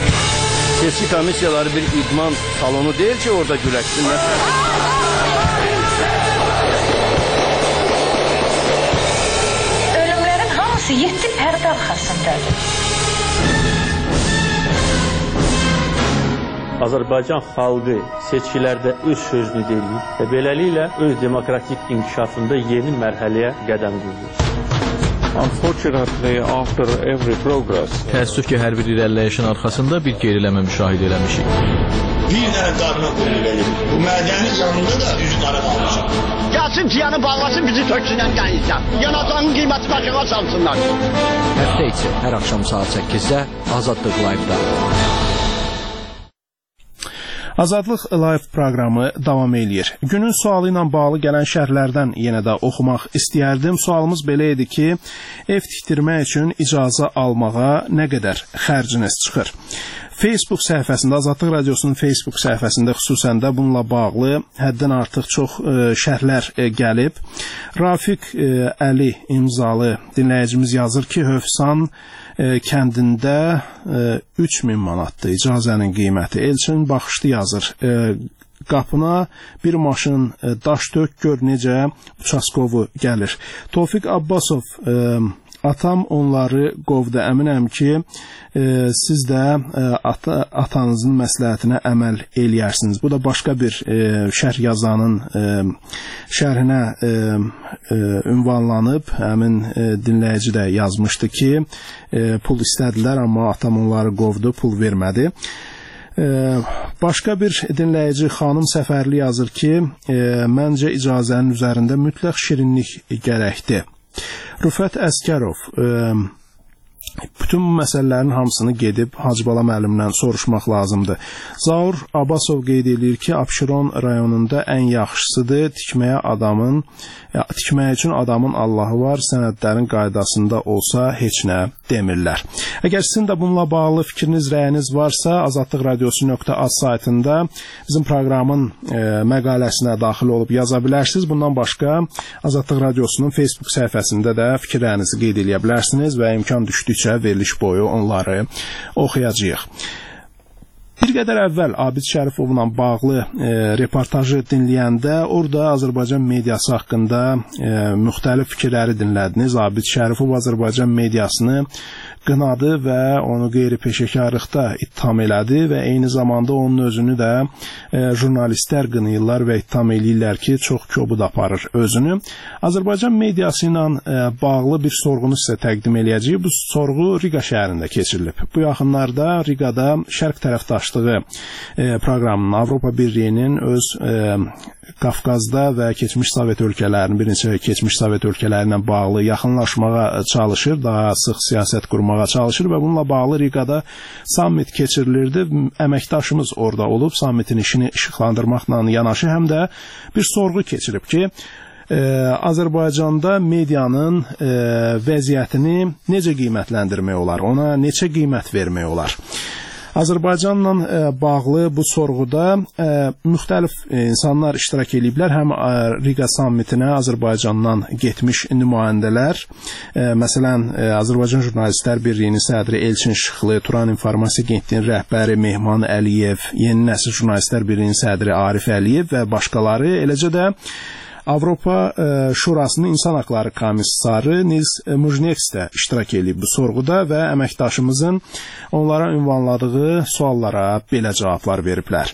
Seçki komissiyaları bir idman salonu deyil ki, orada güləşsinlər. Ölümlərin hamısı yeddi pərdə arxasındadır. Azərbaycan xalqı seçkilərdə öz sözünü deyir və beləliklə öz demokratik inkişafında yeni mərhələyə qədəm qoyur. Unfortunately, after every progress, təəssüf ki, hər bir irəliləyişin arxasında bir geriləmə müşahidə eləmişik. Bir dənə qarına qulluq edir. Bu mədəni canında da üz qara qalmışıq. Gəlsin ciyanı bağlasın, bizi töksünən qənizdən. Yanacağın qiyməti başına salsınlar. Həftə içi hər axşam saat səkkizdə Azadlıq Live-da. Azadlıq Live proqramı davam eləyir. Günün sualı ilə bağlı gələn şərhlərdən yenə də oxumaq istəyərdim. Sualımız belə idi ki, ev tikdirmək üçün icazə almağa nə qədər xərciniz çıxır? Facebook səhifəsində, Azadlıq Radiosunun Facebook səhifəsində xüsusən də bununla bağlı həddən artıq çox e, şərhlər e, gəlib. Rafiq e, Əli imzalı dinləyicimiz yazır ki, Hövsan e, kəndində e, üç min manatdır icazənin qiyməti. Elçin Baxışlı yazır. E, qapına bir maşın e, daş dök, gör necə uçaskovu gəlir. Tofiq Abbasov e, atam onları qovdu. Əminəm ki, e, siz də e, ata, atanızın məsləhətinə əməl eləyərsiniz. Bu da başqa bir e, şərh yazanın e, şərhinə e, e, ünvanlanıb. Həmin e, dinləyici də yazmışdı ki, e, pul istədilər, amma atam onları qovdu, pul vermədi. E, başqa bir dinləyici xanım Səfərli yazır ki, e, məncə icazənin üzərində mütləq şirinlik gərəkdir. Rüfət Əskərov, e, bütün bu məsələlərin hamısını gedib Hacıbala müəllimdən soruşmaq lazımdır. Zaur Abbasov qeyd edir ki, Abşeron rayonunda ən yaxşısıdır tikməyə adamın, ya, tikməyə üçün adamın Allahı var, sənədlərin qaydasında olsa heç nə demirlər. Əgər sizin də bununla bağlı fikriniz, rəyiniz varsa, azadlıq radiosu nöqtə az saytında bizim proqramın e, məqaləsinə daxil olub yaza bilərsiniz. Bundan başqa Azadlıq radiosunun Facebook səhifəsində də fikirlərinizi qeyd edə bilərsiniz və imkan düşdükcə veriliş boyu onları oxuyacağıq. Bir qədər əvvəl Abid Şərifovla bağlı e, reportajı dinləyəndə orada Azərbaycan mediası haqqında e, müxtəlif fikirləri dinlədiniz. Abid Şərifov Azərbaycan mediasını qınadı və onu qeyri-peşəkarlıqda ittiham elədi və eyni zamanda onun özünü də e, jurnalistlər qınayırlar və ittiham eləyirlər ki, çox kobud aparır özünü. Azərbaycan mediası ilə e, bağlı bir sorğunu sizə təqdim eləyəcəyik. Bu sorğu Riga şəhərində keçirilib. Bu yaxınlarda Rigada şərq tərəfdaşlığı e, proqramının Avropa Birliyinin öz e, Qafqazda və keçmiş Sovet ölkələrinin, bir neçə keçmiş Sovet ölkələri ilə bağlı yaxınlaşmağa çalışır, daha sıx siyasət qurmağa çalışır və bununla bağlı Rigada sammit keçirilirdi. Əməkdaşımız orada olub, sammitin işini işıqlandırmaqla yanaşı həm də bir sorğu keçirib ki, e, Azərbaycanda medianın e, vəziyyətini necə qiymətləndirmək olar, ona neçə qiymət vermək olar? Azərbaycanla e, bağlı bu sorğuda e, müxtəlif e, insanlar iştirak ediblər. Həm e, Riga sammitinə Azərbaycandan getmiş nümayəndələr, e, məsələn, e, Azərbaycan Jurnalistlər Birliyinin sədri Elçin Şıxlı, Turan İnformasiya Agentliyinin rəhbəri Mehman Əliyev, Yeni Nəsil Jurnalistlər Birliyinin sədri Arif Əliyev və başqaları, eləcə də Avropa e, Şurasının İnsan Haqları Komissarı Nils Mujneks də iştirak edib bu sorğuda və əməkdaşımızın onlara ünvanladığı suallara belə cavablar veriblər.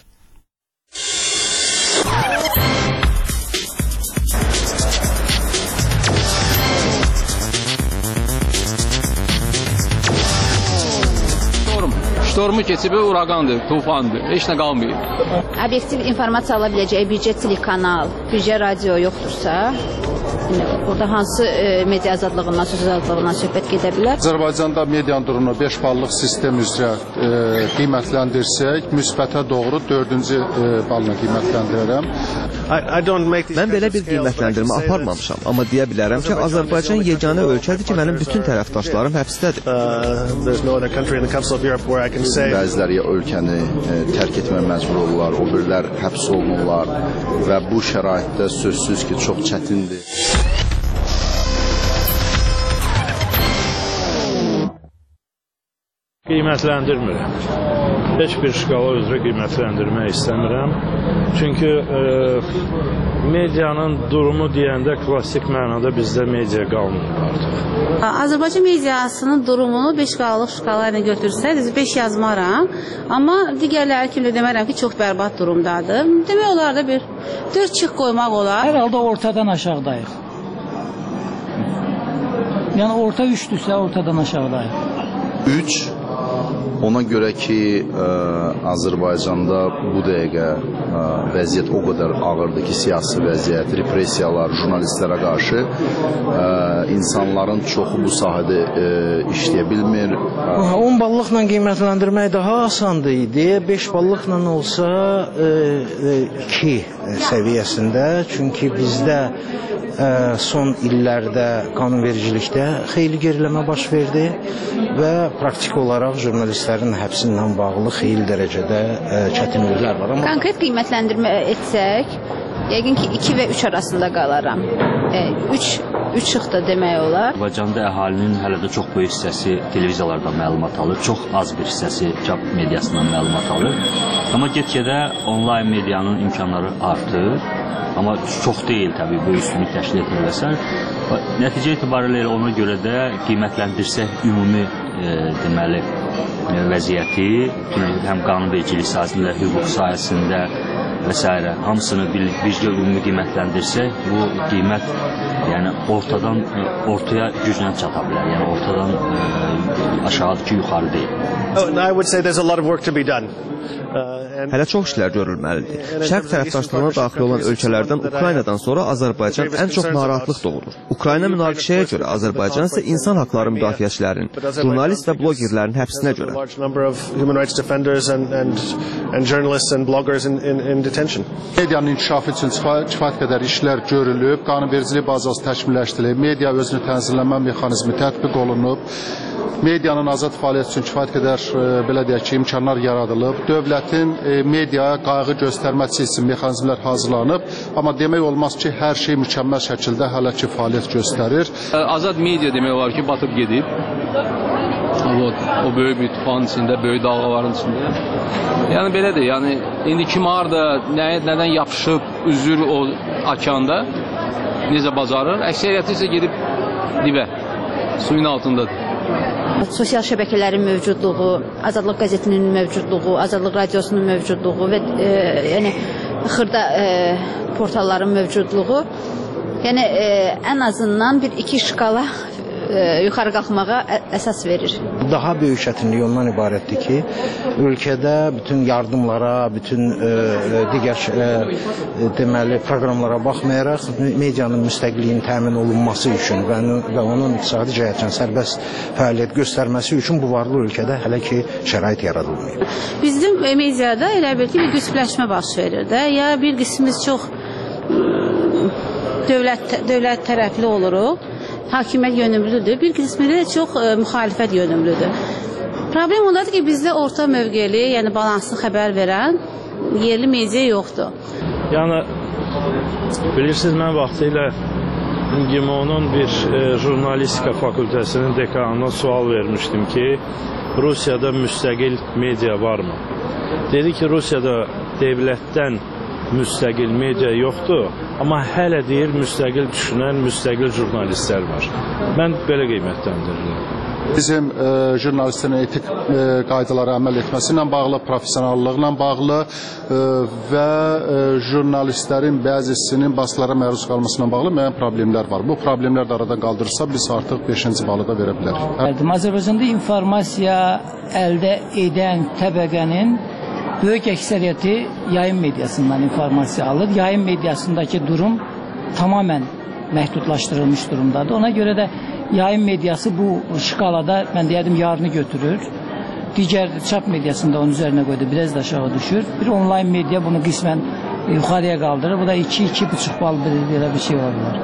Ştormu keçib, uraqandır, tufandır, heç nə qalmayıb. Obyektiv informasiya ala biləcəyi bircə telekanal, bircə radio yoxdursa, burada hansı e, media azadlığından, söz azadlığından söhbət gedə bilər? Azərbaycanda medianın durumunu beş ballıq sistem üzrə e, qiymətləndirsək, müsbətə doğru dördüncü e, balla qiymətləndirərəm. Mən belə bir qiymətləndirmə aparmamışam, amma deyə bilərəm ki, Azərbaycan yeganə ölkədir ki, mənim bütün tərəfdaşlarım həbsdədir. Bəziləri ölkəni e, tərk etməyə məcbur olurlar, o birilər həbs olunurlar və bu şəraitdə sözsüz ki, çox çətindir. Qiymətləndirmirəm. Heç bir şkala üzrə qiymətləndirmək istəmirəm. Çünki e, medianın durumu deyəndə klassik mənada bizdə media qalmır artıq. Azərbaycan mediasının durumunu beş qalalıq şkala ilə götürsəydiniz, beş yazmaram. Amma digərləri kimi demərəm ki, çox bərbad durumdadır. Demək olar da bir dörd çıx qoymaq olar. Hər halda ortadan aşağıdayıq. Yəni orta üçdürsə ortadan aşağıdayıq. Üç. Ona görə ki, ə, Azərbaycanda bu dəqiqə ə, vəziyyət o qədər ağırdır ki, siyasi vəziyyət, repressiyalar, jurnalistlərə qarşı ə, insanların çoxu bu sahədə ə, işləyə bilmir. on ballıqla qiymətləndirmək daha asandır idi. beş ballıqla olsa iki səviyyəsində. Çünki bizdə ə, son illərdə qanunvericilikdə xeyli geriləmə baş verdi və praktik olaraq jurnalistlərin həbsi ilə bağlı xeyli dərəcədə ə, çətinliklər var. Amma konkret qiymətləndirmə etsək, yəqin ki iki və üç arasında qalaram. üç üç çıxdı demək olar. Azərbaycanda əhalinin hələ də çox böyük hissəsi televiziyalardan məlumat alır, çox az bir hissəsi kağız mediasından məlumat alır. Amma get-gedə onlayn medianın imkanları artır. Amma çox deyil təbii, böyük üstünlük təşkil etmirlər. Nəticə etibarilə ona görə də qiymətləndirsək ümumi e, deməli e, vəziyyəti, həm qanunvericilik sahəsində, hüquq sahəsində və s. hamısını bir, bircə ümumi qiymətləndirsək, bu qiymət Yəni ortadan ortaya güclə çata bilər. Yəni ortadan ə, aşağıdakı yuxarı deyil. I would say there's a lot of work to be done. Hələ çox işlər görülməlidir. Şərq tərəfdaşlığına daxil olan ölkələrdən Ukraynadan sonra Azərbaycan ən çox narahatlıq doğurur. Ukrayna münaqişəyə görə, Azərbaycan isə insan haqları müdafiəçilərinin, jurnalist və blogerlərin həbsinə görə. Medianın inkişafı üçün kifayət qədər işlər görülüb, qanunvericilik bazası təkmilləşdirilib, media özünü tənzimləmə mexanizmi tətbiq olunub. Medianın azad fəaliyyəti üçün kifayət qədər e, belə deyək ki, imkanlar yaradılıb. Dövlətin e, mediaya qayğı göstərməsi üçün mexanizmlər hazırlanıb. Amma demək olmaz ki, hər şey mükəmməl şəkildə hələ ki fəaliyyət göstərir. Azad media demək olar ki, batıb gedib. O, o böyük bir tufan içində, böyük dalğaların içində. Yəni belədir. Yəni indi kim harda, nə, nədən yapışıb üzür o okanda, necə bacarır? Əksəriyyəti isə gedib dibə, suyun altındadır. Sosial şəbəkələrin mövcudluğu, Azadlıq qəzetinin mövcudluğu, Azadlıq radiosunun mövcudluğu və e, yəni xırda e, portalların mövcudluğu, yəni e, ən azından bir iki şkala e, yuxarı qalxmağa əsas verir. Daha böyük çətinlik ondan ibarətdir ki, ölkədə bütün yardımlara, bütün e, digər e, deməli proqramlara baxmayaraq medianın müstəqilliyinin təmin olunması üçün və, və onun iqtisadi cəhətdən sərbəst fəaliyyət göstərməsi üçün bu varlı ölkədə hələ ki şərait yaradılmayıb. Bizim mediada elə bil ki bir qüsbləşmə baş verir də. Ya bir qismimiz çox dövlət dövlət tərəfli oluruq. Hakimiyyət yönümlüdür, bir qismi də çox e, müxalifət yönümlüdür. Problem ondadır ki, bizdə orta mövqeli, yəni balanslı xəbər verən yerli media yoxdur. Yəni, bilirsiniz, mən vaxtilə M G M O-nun bir e, jurnalistika fakültəsinin dekanına sual vermişdim ki, Rusiyada müstəqil media varmı? Dedi ki, Rusiyada devlətdən müstəqil media yoxdur, amma hələ deyir müstəqil düşünən, müstəqil jurnalistlər var. Mən belə qiymətləndirirəm. Bizim e, jurnalistin etik e, qaydalara əməl etməsi ilə bağlı, professionallıqla bağlı e, və e, jurnalistlərin bəzisinin baslara məruz qalmasına bağlı müəyyən problemlər var. Bu problemlər də aradan qaldırırsa biz artıq beşinci balı da verə bilərik. Azərbaycanda informasiya əldə edən təbəqənin böyük əksəriyyəti yayın mediasından informasiya alır. Yayın mediasındakı durum tamamen məhdudlaşdırılmış durumdadır. Ona görə də yayın mediası bu şkalada, mən deyədim, yarını götürür. Digər çap mediasında onun üzərinə qoydu, biraz da aşağı düşür. Bir online media bunu qismən yuxarıya qaldırır. Bu da iki iki buçuk bal belə bir şey var.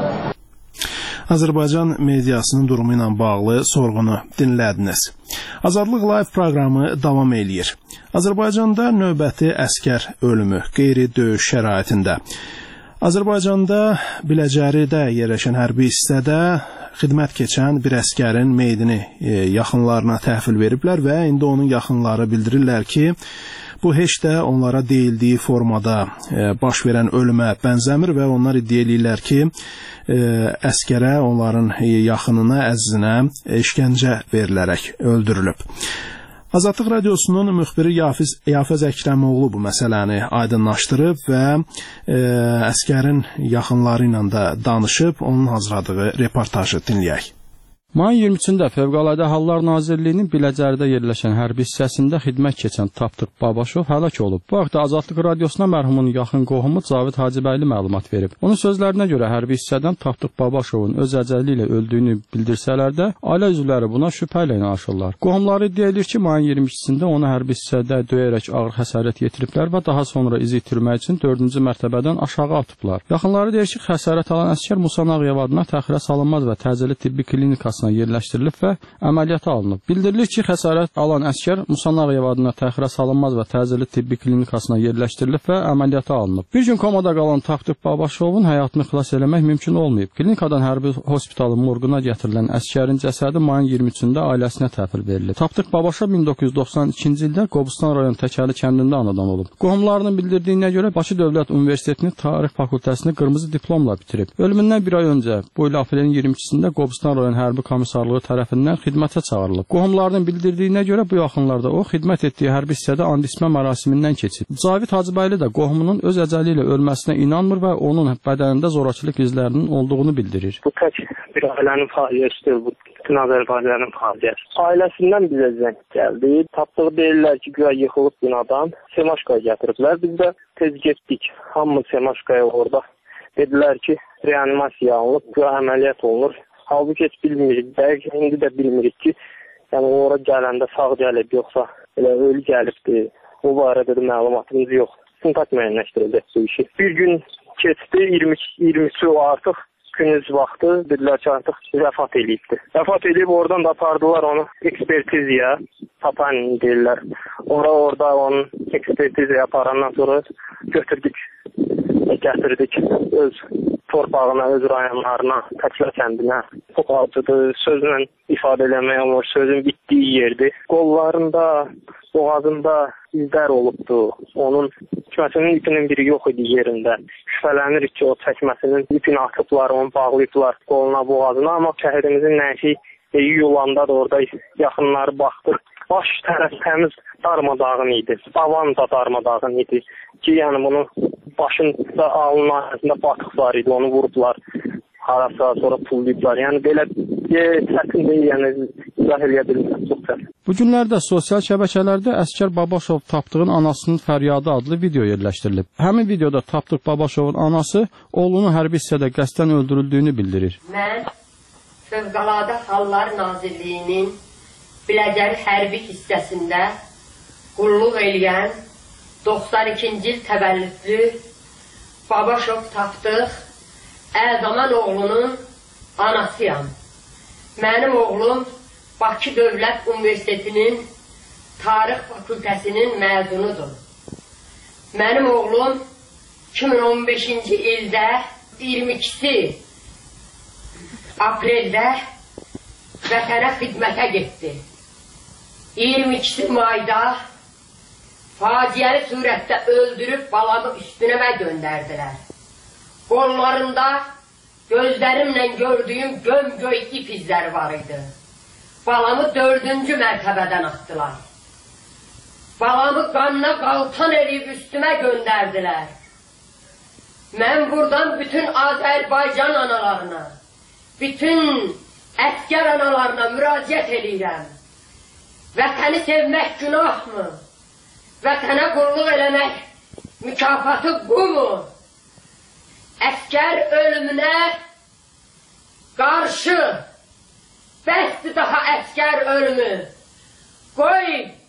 Azərbaycan mediasının durumu ilə bağlı sorğunu dinlədiniz. Azadlıq Live proqramı davam eləyir. Azərbaycanda növbəti əskər ölümü qeyri-döyüş şəraitində. Azərbaycanda Biləcəridə yerləşən hərbi hissədə xidmət keçən bir əskərin meyidini e, yaxınlarına təhvil veriblər və indi onun yaxınları bildirirlər ki, bu heç də onlara deyildiyi formada e, baş verən ölümə bənzəmir və onlar iddia edirlər ki, e, əskərə, onların yaxınına, əzizinə işgəncə verilərək öldürülüb. Azadlıq Radiosunun müxbiri Yafiz, Yafiz Əkrəmoğlu bu məsələni aydınlaşdırıb və e, əskərin yaxınları ilə də danışıb, onun hazırladığı reportajı dinləyək. Mayın iyirmi üçündə Fövqəladə Hallar Nazirliyinin Biləcəridə yerləşən hərbi hissəsində xidmət keçən Tapdıq Babaşov həlak olub. Bu haqda Azadlıq Radiosuna mərhumun yaxın qohumu Cavid Hacıbəyli məlumat verib. Onun sözlərinə görə hərbi hissədən Tapdıq Babaşovun öz əcəli ilə öldüyünü bildirsələr də, ailə üzvləri buna şübhə ilə yanaşırlar. Qohumları iddia edir ki, mayın iyirmi ikisində onu hərbi hissədə döyərək ağır xəsarət yetiriblər və daha sonra izi itirmək üçün dördüncü mərtəbədən aşağı atıblar. Yaxınları deyir ki, xəsarət alan əsgər Musa Ağayev adına təxirə salınmaz və təcili tibbi klinikasına yerləşdirilib və əməliyyata alınıb. Bildirilir ki, xəsarət alan əsgər Musa Ağayev adına təxirə salınmaz və təcili tibbi klinikasına yerləşdirilib və əməliyyata alınıb. Bir gün komada qalan Tapdıq Babaşovun həyatını xilas eləmək mümkün olmayıb. Klinikadan hərbi hospitalın morquna gətirilən əsgərin cəsədi mayın iyirmi üçündə ailəsinə təhvil verilib. Tapdıq Babaşov min doqquz yüz doxsan ikinci ildə Qobustan rayon Təkəli kəndində anadan olub. Qohumlarının bildirdiyinə görə Bakı Dövlət Universitetinin Tarix fakültəsini qırmızı diplomla bitirib. Ölümündən bir ay öncə, bu il aprelin iyirmi ikisində Qobustan rayon hərbi komissarlığı tərəfindən xidmətə çağırılıb. Qohumlarının bildirdiyinə görə bu yaxınlarda o xidmət etdiyi hərbi hissədə and içmə mərasimindən keçib. Cavid Hacıbəyli də qohumunun öz əcəli ilə ölməsinə inanmır və onun bədənində zorakılıq izlərinin olduğunu bildirir. Bu tək bir ailənin faciəsidir, bu bütün Azərbaycanın faciəsi. Ailəsindən bizə zəng gəldi. Tapdığı deyirlər ki, güya yıxılıb binadan. Semaşkaya gətiriblər. Biz də tez getdik. Hamımız Semaşkaya orada. Dedilər ki, reanimasiyaya alınıb, güya əməliyyat olunur. Halbuki heç bilmirik, dəqiq indi də bilmirik ki, yəni ora gələndə sağ gəlib, yoxsa elə ölü gəlibdir. O barədə də məlumatımız yox. Sıntak müəyyənləşdirildi bu işi. Bir gün keçdi, iyirmisi o artıq günüz vaxtı, dedilər ki, artıq vəfat eləyibdir. Vəfat eləyib, oradan da apardılar onu ekspertizaya, tapan deyirlər. Ora orada onun ekspertizaya aparandan sonra götürdük, gətirdik öz torpağına, öz rayonlarına, Təklə kəndinə. Çox acıdır, sözlə ifadə eləmək olmur, sözün bitdiyi yerdir. Qollarında, boğazında izlər olubdu. Onun çəkməsinin ipinin biri yox idi yerində. Şübhələnirik ki, o çəkməsinin ipini atıblar, onu bağlayıblar qoluna, boğazına. Amma şəhidimizin nəşi yolanda da orada yaxınları baxdı. Baş tərəf təmiz darmadağın idi. Davan da darmadağın idi. Ki, yəni bunu başında alnının arasında batıq var idi, onu vurublar. Harasa, sonra pullayıblar. Yəni belə çətin deyil, yəni izah eləyə bilmirəm, çox çətin. Bu günlərdə sosial şəbəkələrdə Əskər Babaşov Tapdığın anasının fəryadı adlı video yerləşdirilib. Həmin videoda Tapdıq Babaşovun anası oğlunun hərbi hissədə qəsdən öldürüldüyünü bildirir. Mən Fövqəladə Hallar Nazirliyinin Biləcəri hərbi hissəsində qulluq eləyən doxsan ikinci il təvəllüdlü Babaşov Tapdıq Əlzaman oğlunun anasıyam. Mənim oğlum Bakı Dövlət Universitetinin Tarix Fakültəsinin məzunudur. Mənim oğlum iki min on beşinci ildə iyirmi ikisi apreldə vətənə xidmətə getdi. iyirmi ikisi mayda faciəli surətdə öldürüb balamı üstünəmə göndərdilər. Qollarında gözlərimlə gördüyüm göm-göy ip izləri var idi. Balamı dördüncü mərtəbədən atdılar. Balamı qanına qaltan eləyib üstümə göndərdilər. Mən buradan bütün Azərbaycan analarına, bütün əskər analarına müraciət edirəm. Vətəni sevmək günahmı? Vətənə qulluq eləmək mükafatı bu mu? Əskər ölümünə qarşı bəsdir daha əskər ölümü. Qoy,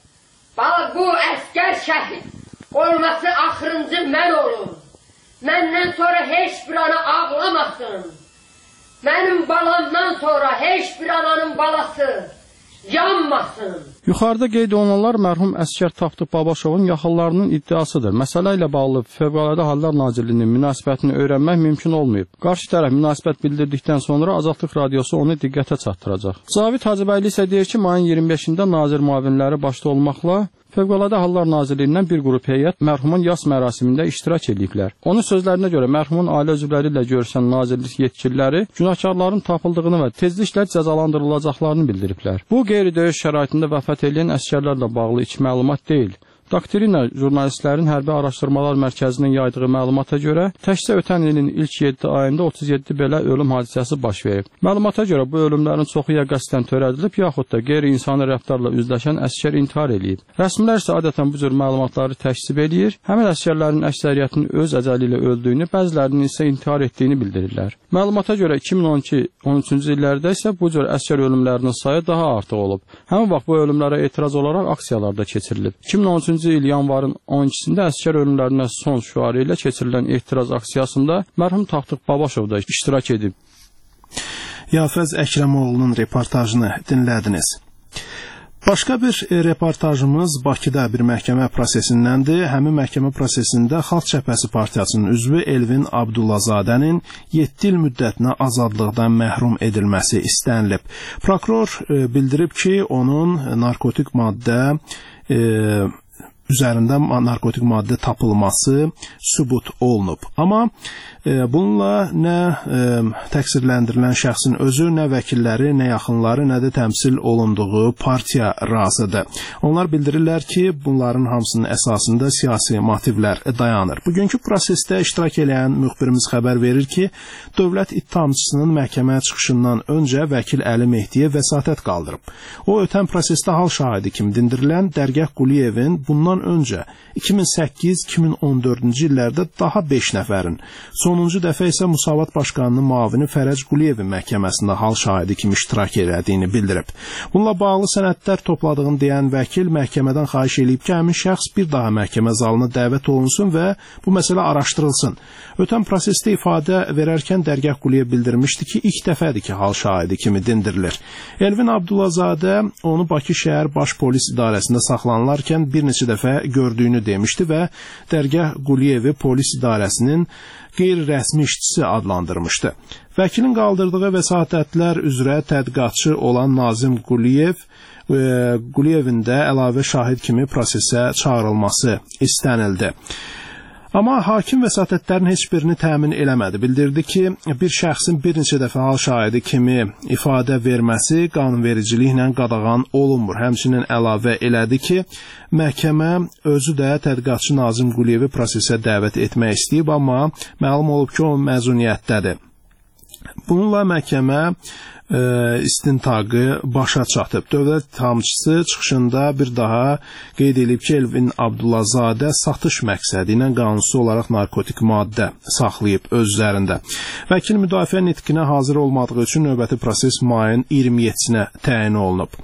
bu əskər şəhid olması axırıncı mən olum. Məndən sonra heç bir ana ağlamasın. Mənim balamdan sonra heç bir ananın balası yanmasın. Yuxarıda qeyd olunanlar mərhum Əskər Tapdıq Babaşovun yaxınlarının iddiasıdır. Məsələ ilə bağlı Fövqəladə Hallar Nazirliyinin münasibətini öyrənmək mümkün olmayıb. Qarşı tərəf münasibət bildirdikdən sonra Azadlıq Radiosu onu diqqətə çatdıracaq. Cavid Hacıbəyli isə deyir ki, mayın iyirmi beşində nazir müavinləri başda olmaqla Fövqəladə Hallar Nazirliyindən bir qrup heyət mərhumun yas mərasimində iştirak ediblər. Onun sözlərinə görə mərhumun ailə üzvləri ilə görüşən nazirlik yetkililəri günahkarların tapıldığını və tezliklə cəzalandırılacaqlarını bildiriblər. Bu qeyri-döyüş şəraitində vəfat edən əsgərlərlə bağlı ilk məlumat deyil. Doktrina jurnalistlərin Hərbi Araşdırmalar Mərkəzinin yaydığı məlumata görə təkcə ötən ilin ilk yeddi ayında otuz yeddi belə ölüm hadisəsi baş verib. Məlumata görə bu ölümlərin çoxu ya qəsdən törədilib, yaxud da qeyri-insani rəftarla üzləşən əsgər intihar eləyib. Rəsmilər isə adətən bu cür məlumatları təksib eləyir. Həmin əsgərlərin əksəriyyətinin öz əcəli ilə öldüyünü, bəzilərinin isə intihar etdiyini bildirirlər. Məlumata görə iki min on iki on üçüncü illərdə isə bu cür əsgər ölümlərinin sayı daha artıq olub. Həmin vaxt bu ölümlərə etiraz olaraq aksiyalar da keçirilib. iki min on üçüncü il yanvarın on ikisində əsgər ölümlərinə son şüarı ilə keçirilən etiraz aksiyasında mərhum Tapdıq Babaşov da iştirak edib. Yafəz Əkrəmoğlu'nun reportajını dinlədiniz. Başqa bir reportajımız Bakıda bir məhkəmə prosesindəndir. Həmin məhkəmə prosesində Xalq Cəbhəsi Partiyasının üzvü Elvin Abdulazadənin yeddi il müddətinə azadlıqdan məhrum edilməsi istənilib. Prokuror bildirib ki, onun narkotik maddə e, üzərində narkotik maddə tapılması sübut olunub. Amma e, bununla nə e, təqsirləndirilən şəxsin özü, nə vəkilləri, nə yaxınları, nə də təmsil olunduğu partiya razıdır. Onlar bildirirlər ki, bunların hamısının əsasında siyasi motivlər dayanır. Bugünkü prosesdə iştirak edən müxbirimiz xəbər verir ki, dövlət ittihamçısının məhkəməyə çıxışından öncə vəkil Əli Mehdiyə vəsatət qaldırıb. O, ötən prosesdə hal şahidi kimi dindirilən Dərgah Quliyevin bundan öncə iki min səkkiz iki min on dördüncü illərdə daha beş nəfərin, sonuncu dəfə isə Musavat Başqanının müavini Fərəc Quliyevin məhkəməsində hal şahidi kimi iştirak edədiyini bildirib. Bununla bağlı sənədlər topladığını deyən vəkil məhkəmədən xahiş edib ki, həmin şəxs bir daha məhkəmə zalına dəvət olunsun və bu məsələ araşdırılsın. Ötən prosesdə ifadə verərkən Dərgah Quliyev bildirmişdi ki, ilk dəfədir ki, hal şahidi kimi dindirilir. Elvin Abdullazadə onu Bakı şəhər baş polis idarəsində saxlanılarkən bir neçə dəfə gördüyünü demişdi və Dərgah Quliyevi polis idarəsinin qeyri-rəsmi işçisi adlandırmışdı. Vəkilin qaldırdığı vəsatətlər üzrə tədqiqatçı olan Nazim Quliyev, e, Quliyevin də əlavə şahid kimi prosesə çağırılması istənildi. Amma hakim vəsatətlərin heç birini təmin eləmədi. Bildirdi ki, bir şəxsin bir neçə dəfə hal şahidi kimi ifadə verməsi qanunvericiliklə qadağan olunmur. Həmçinin əlavə elədi ki, məhkəmə özü də tədqiqatçı Nazim Quliyevi prosesə dəvət etmək istəyib, amma məlum olub ki, o məzuniyyətdədir. Bununla məhkəmə e, istintaqı başa çatıb. Dövlət ittihamçısı çıxışında bir daha qeyd edib ki, Elvin Abdullazadə satış məqsədi ilə qanunsuz olaraq narkotik maddə saxlayıb öz üzərində. Vəkil müdafiə nitqinə hazır olmadığı üçün növbəti proses mayın iyirmi yeddisinə təyin olunub.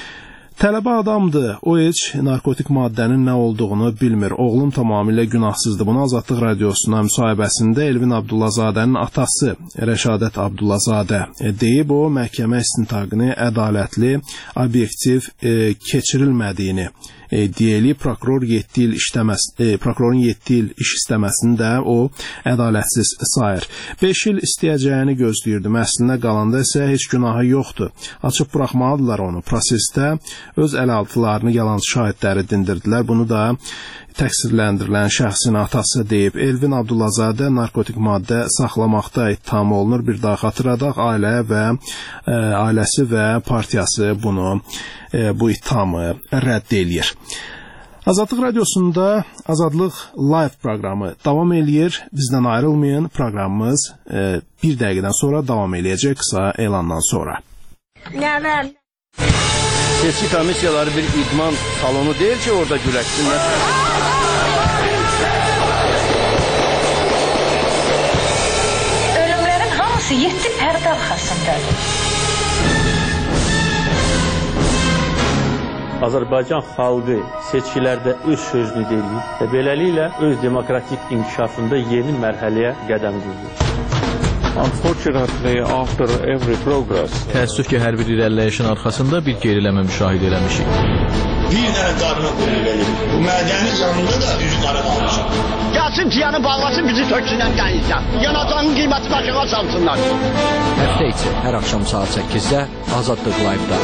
Tələbə adamdır, o heç narkotik maddənin nə olduğunu bilmir. Oğlum tamamilə günahsızdır. Bunu Azadlıq Radiosuna müsahibəsində Elvin Abdullazadənin atası Rəşadət Abdullazadə deyib, o məhkəmə istintaqını ədalətli, obyektiv e, keçirilmədiyini e, deyilib. Prokuror yeddi il işləməs, e, prokurorun yeddi il iş istəməsini də o ədalətsiz sayır. beş il istəyəcəyini gözləyirdi. Məhsəlinə qalanda isə heç günahı yoxdur. Açıb buraxmalıdırlar onu. Prosesdə öz əlaltılarını yalancı şahidləri dindirdilər. Bunu da təqsirləndirilən şəxsin atası deyib. Elvin Abdullazadə narkotik maddə saxlamaqda ittiham olunur. Bir daha xatırladaq, ailə və e, ailəsi və partiyası bunu e, bu ittihamı rədd eləyir. Azadlıq Radiosunda Azadlıq Live proqramı davam eləyir. Bizdən ayrılmayın. Proqramımız e, bir dəqiqədən sonra davam eləyəcək, qısa elandan sonra. Nəvəm. Seçki komissiyaları bir idman salonu deyil ki, orada güləşsinlər. Ölümlərin hamısı yeddi pərdə arxasındadır. Azərbaycan xalqı seçkilərdə öz sözünü deyir və beləliklə öz demokratik inkişafında yeni mərhələyə qədəm qoyur. Unfortunately, after every progress, təəssüf ki, hər bir irəliləyişin arxasında bir geriləmə müşahidə eləmişik. Bir dənə qarına qoyulur. Bu mədəni canında da üzü qara qalmışıq. Gəlsin tiyanı bağlasın, bizi töksünlər gəlirsə. Yanacağın qiyməti başına salsınlar. Həftə içi hər axşam saat səkkizdə Azadlıq Live-da.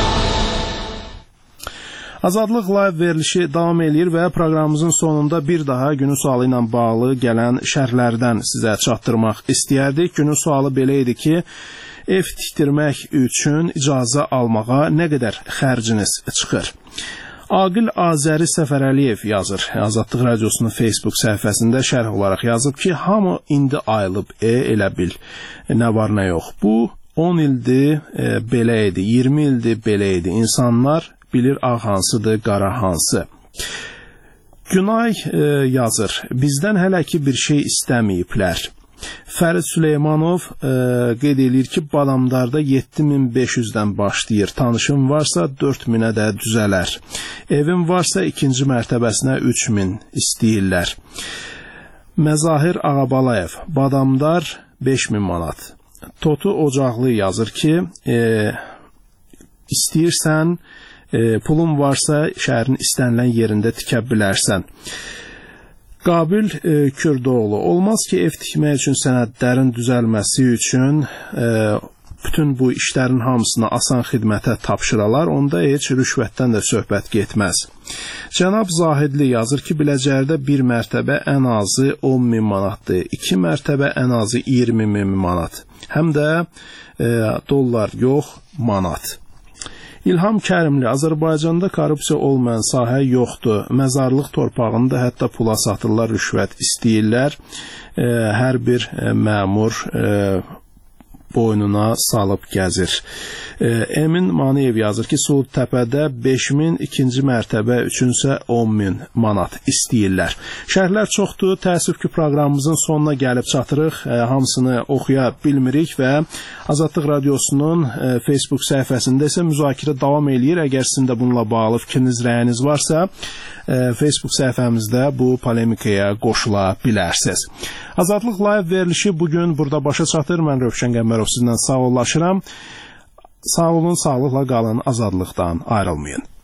Azadlıq Live verilişi davam eləyir və proqramımızın sonunda bir daha günün sualı ilə bağlı gələn şərhlərdən sizə çatdırmaq istəyərdik. Günün sualı belə idi ki, ev tikdirmək üçün icazə almağa nə qədər xərciniz çıxır? Aqil Azəri Səfərəliyev yazır. Azadlıq Radiosunun Facebook səhifəsində şərh olaraq yazıb ki, hamı indi ayılıb, e, elə bil, nə var nə yox. Bu on ildir e, belə idi, iyirmi ildir belə idi. İnsanlar bilir ağ hansıdır, qara hansı. Günay e, yazır. Bizdən hələ ki bir şey istəməyiblər. Fərid Süleymanov e, qeyd edir ki, Badamdarda yeddi min beş yüzdən başlayır. Tanışım varsa dörd minə də düzələr. Evim varsa ikinci mərtəbəsinə üç min istəyirlər. Məzahir Ağabalayev. Badamdar beş min manat. Totu Ocaqlı yazır ki, e, istəyirsən, E, pulun varsa şəhərin istənilən yerində tikə bilərsən. Qabil e, Kürdoğlu. Olmaz ki, ev tikmək üçün sənədlərin düzəlməsi üçün e, bütün bu işlərin hamısını asan xidmətə tapşıralar, onda heç rüşvətdən də söhbət getməz. Cənab Zahidli yazır ki, Biləcərdə bir mərtəbə ən azı on min manatdır, iki mərtəbə ən azı iyirmi min manat, həm də e, dollar yox, manat. İlham Kərimli, Azərbaycanda korrupsiya olmayan sahə yoxdur. Məzarlıq torpağında hətta pula satırlar, rüşvət istəyirlər. E, hər bir e, məmur e, boynuna salıb gəzir. E, Emin Maniyev yazır ki, Suudtəpədə beş min, ikinci mərtəbə üçünsə on min manat istəyirlər. Şərhlər çoxdur. Təəssüf ki, proqramımızın sonuna gəlib çatırıq. E, hamısını oxuya bilmirik və Azadlıq Radiosunun e, Facebook səhifəsində isə müzakirə davam eləyir. Əgər sizin də bununla bağlı fikriniz, rəyiniz varsa, e, Facebook səhifəmizdə bu polemikaya qoşula bilərsiniz. Azadlıq Live verilişi bugün burada başa çatır. Mən Rövşən Qəmbərov sizlə sağollaşıram. Sağ olun, sağlıqla qalın, azadlıqdan ayrılmayın.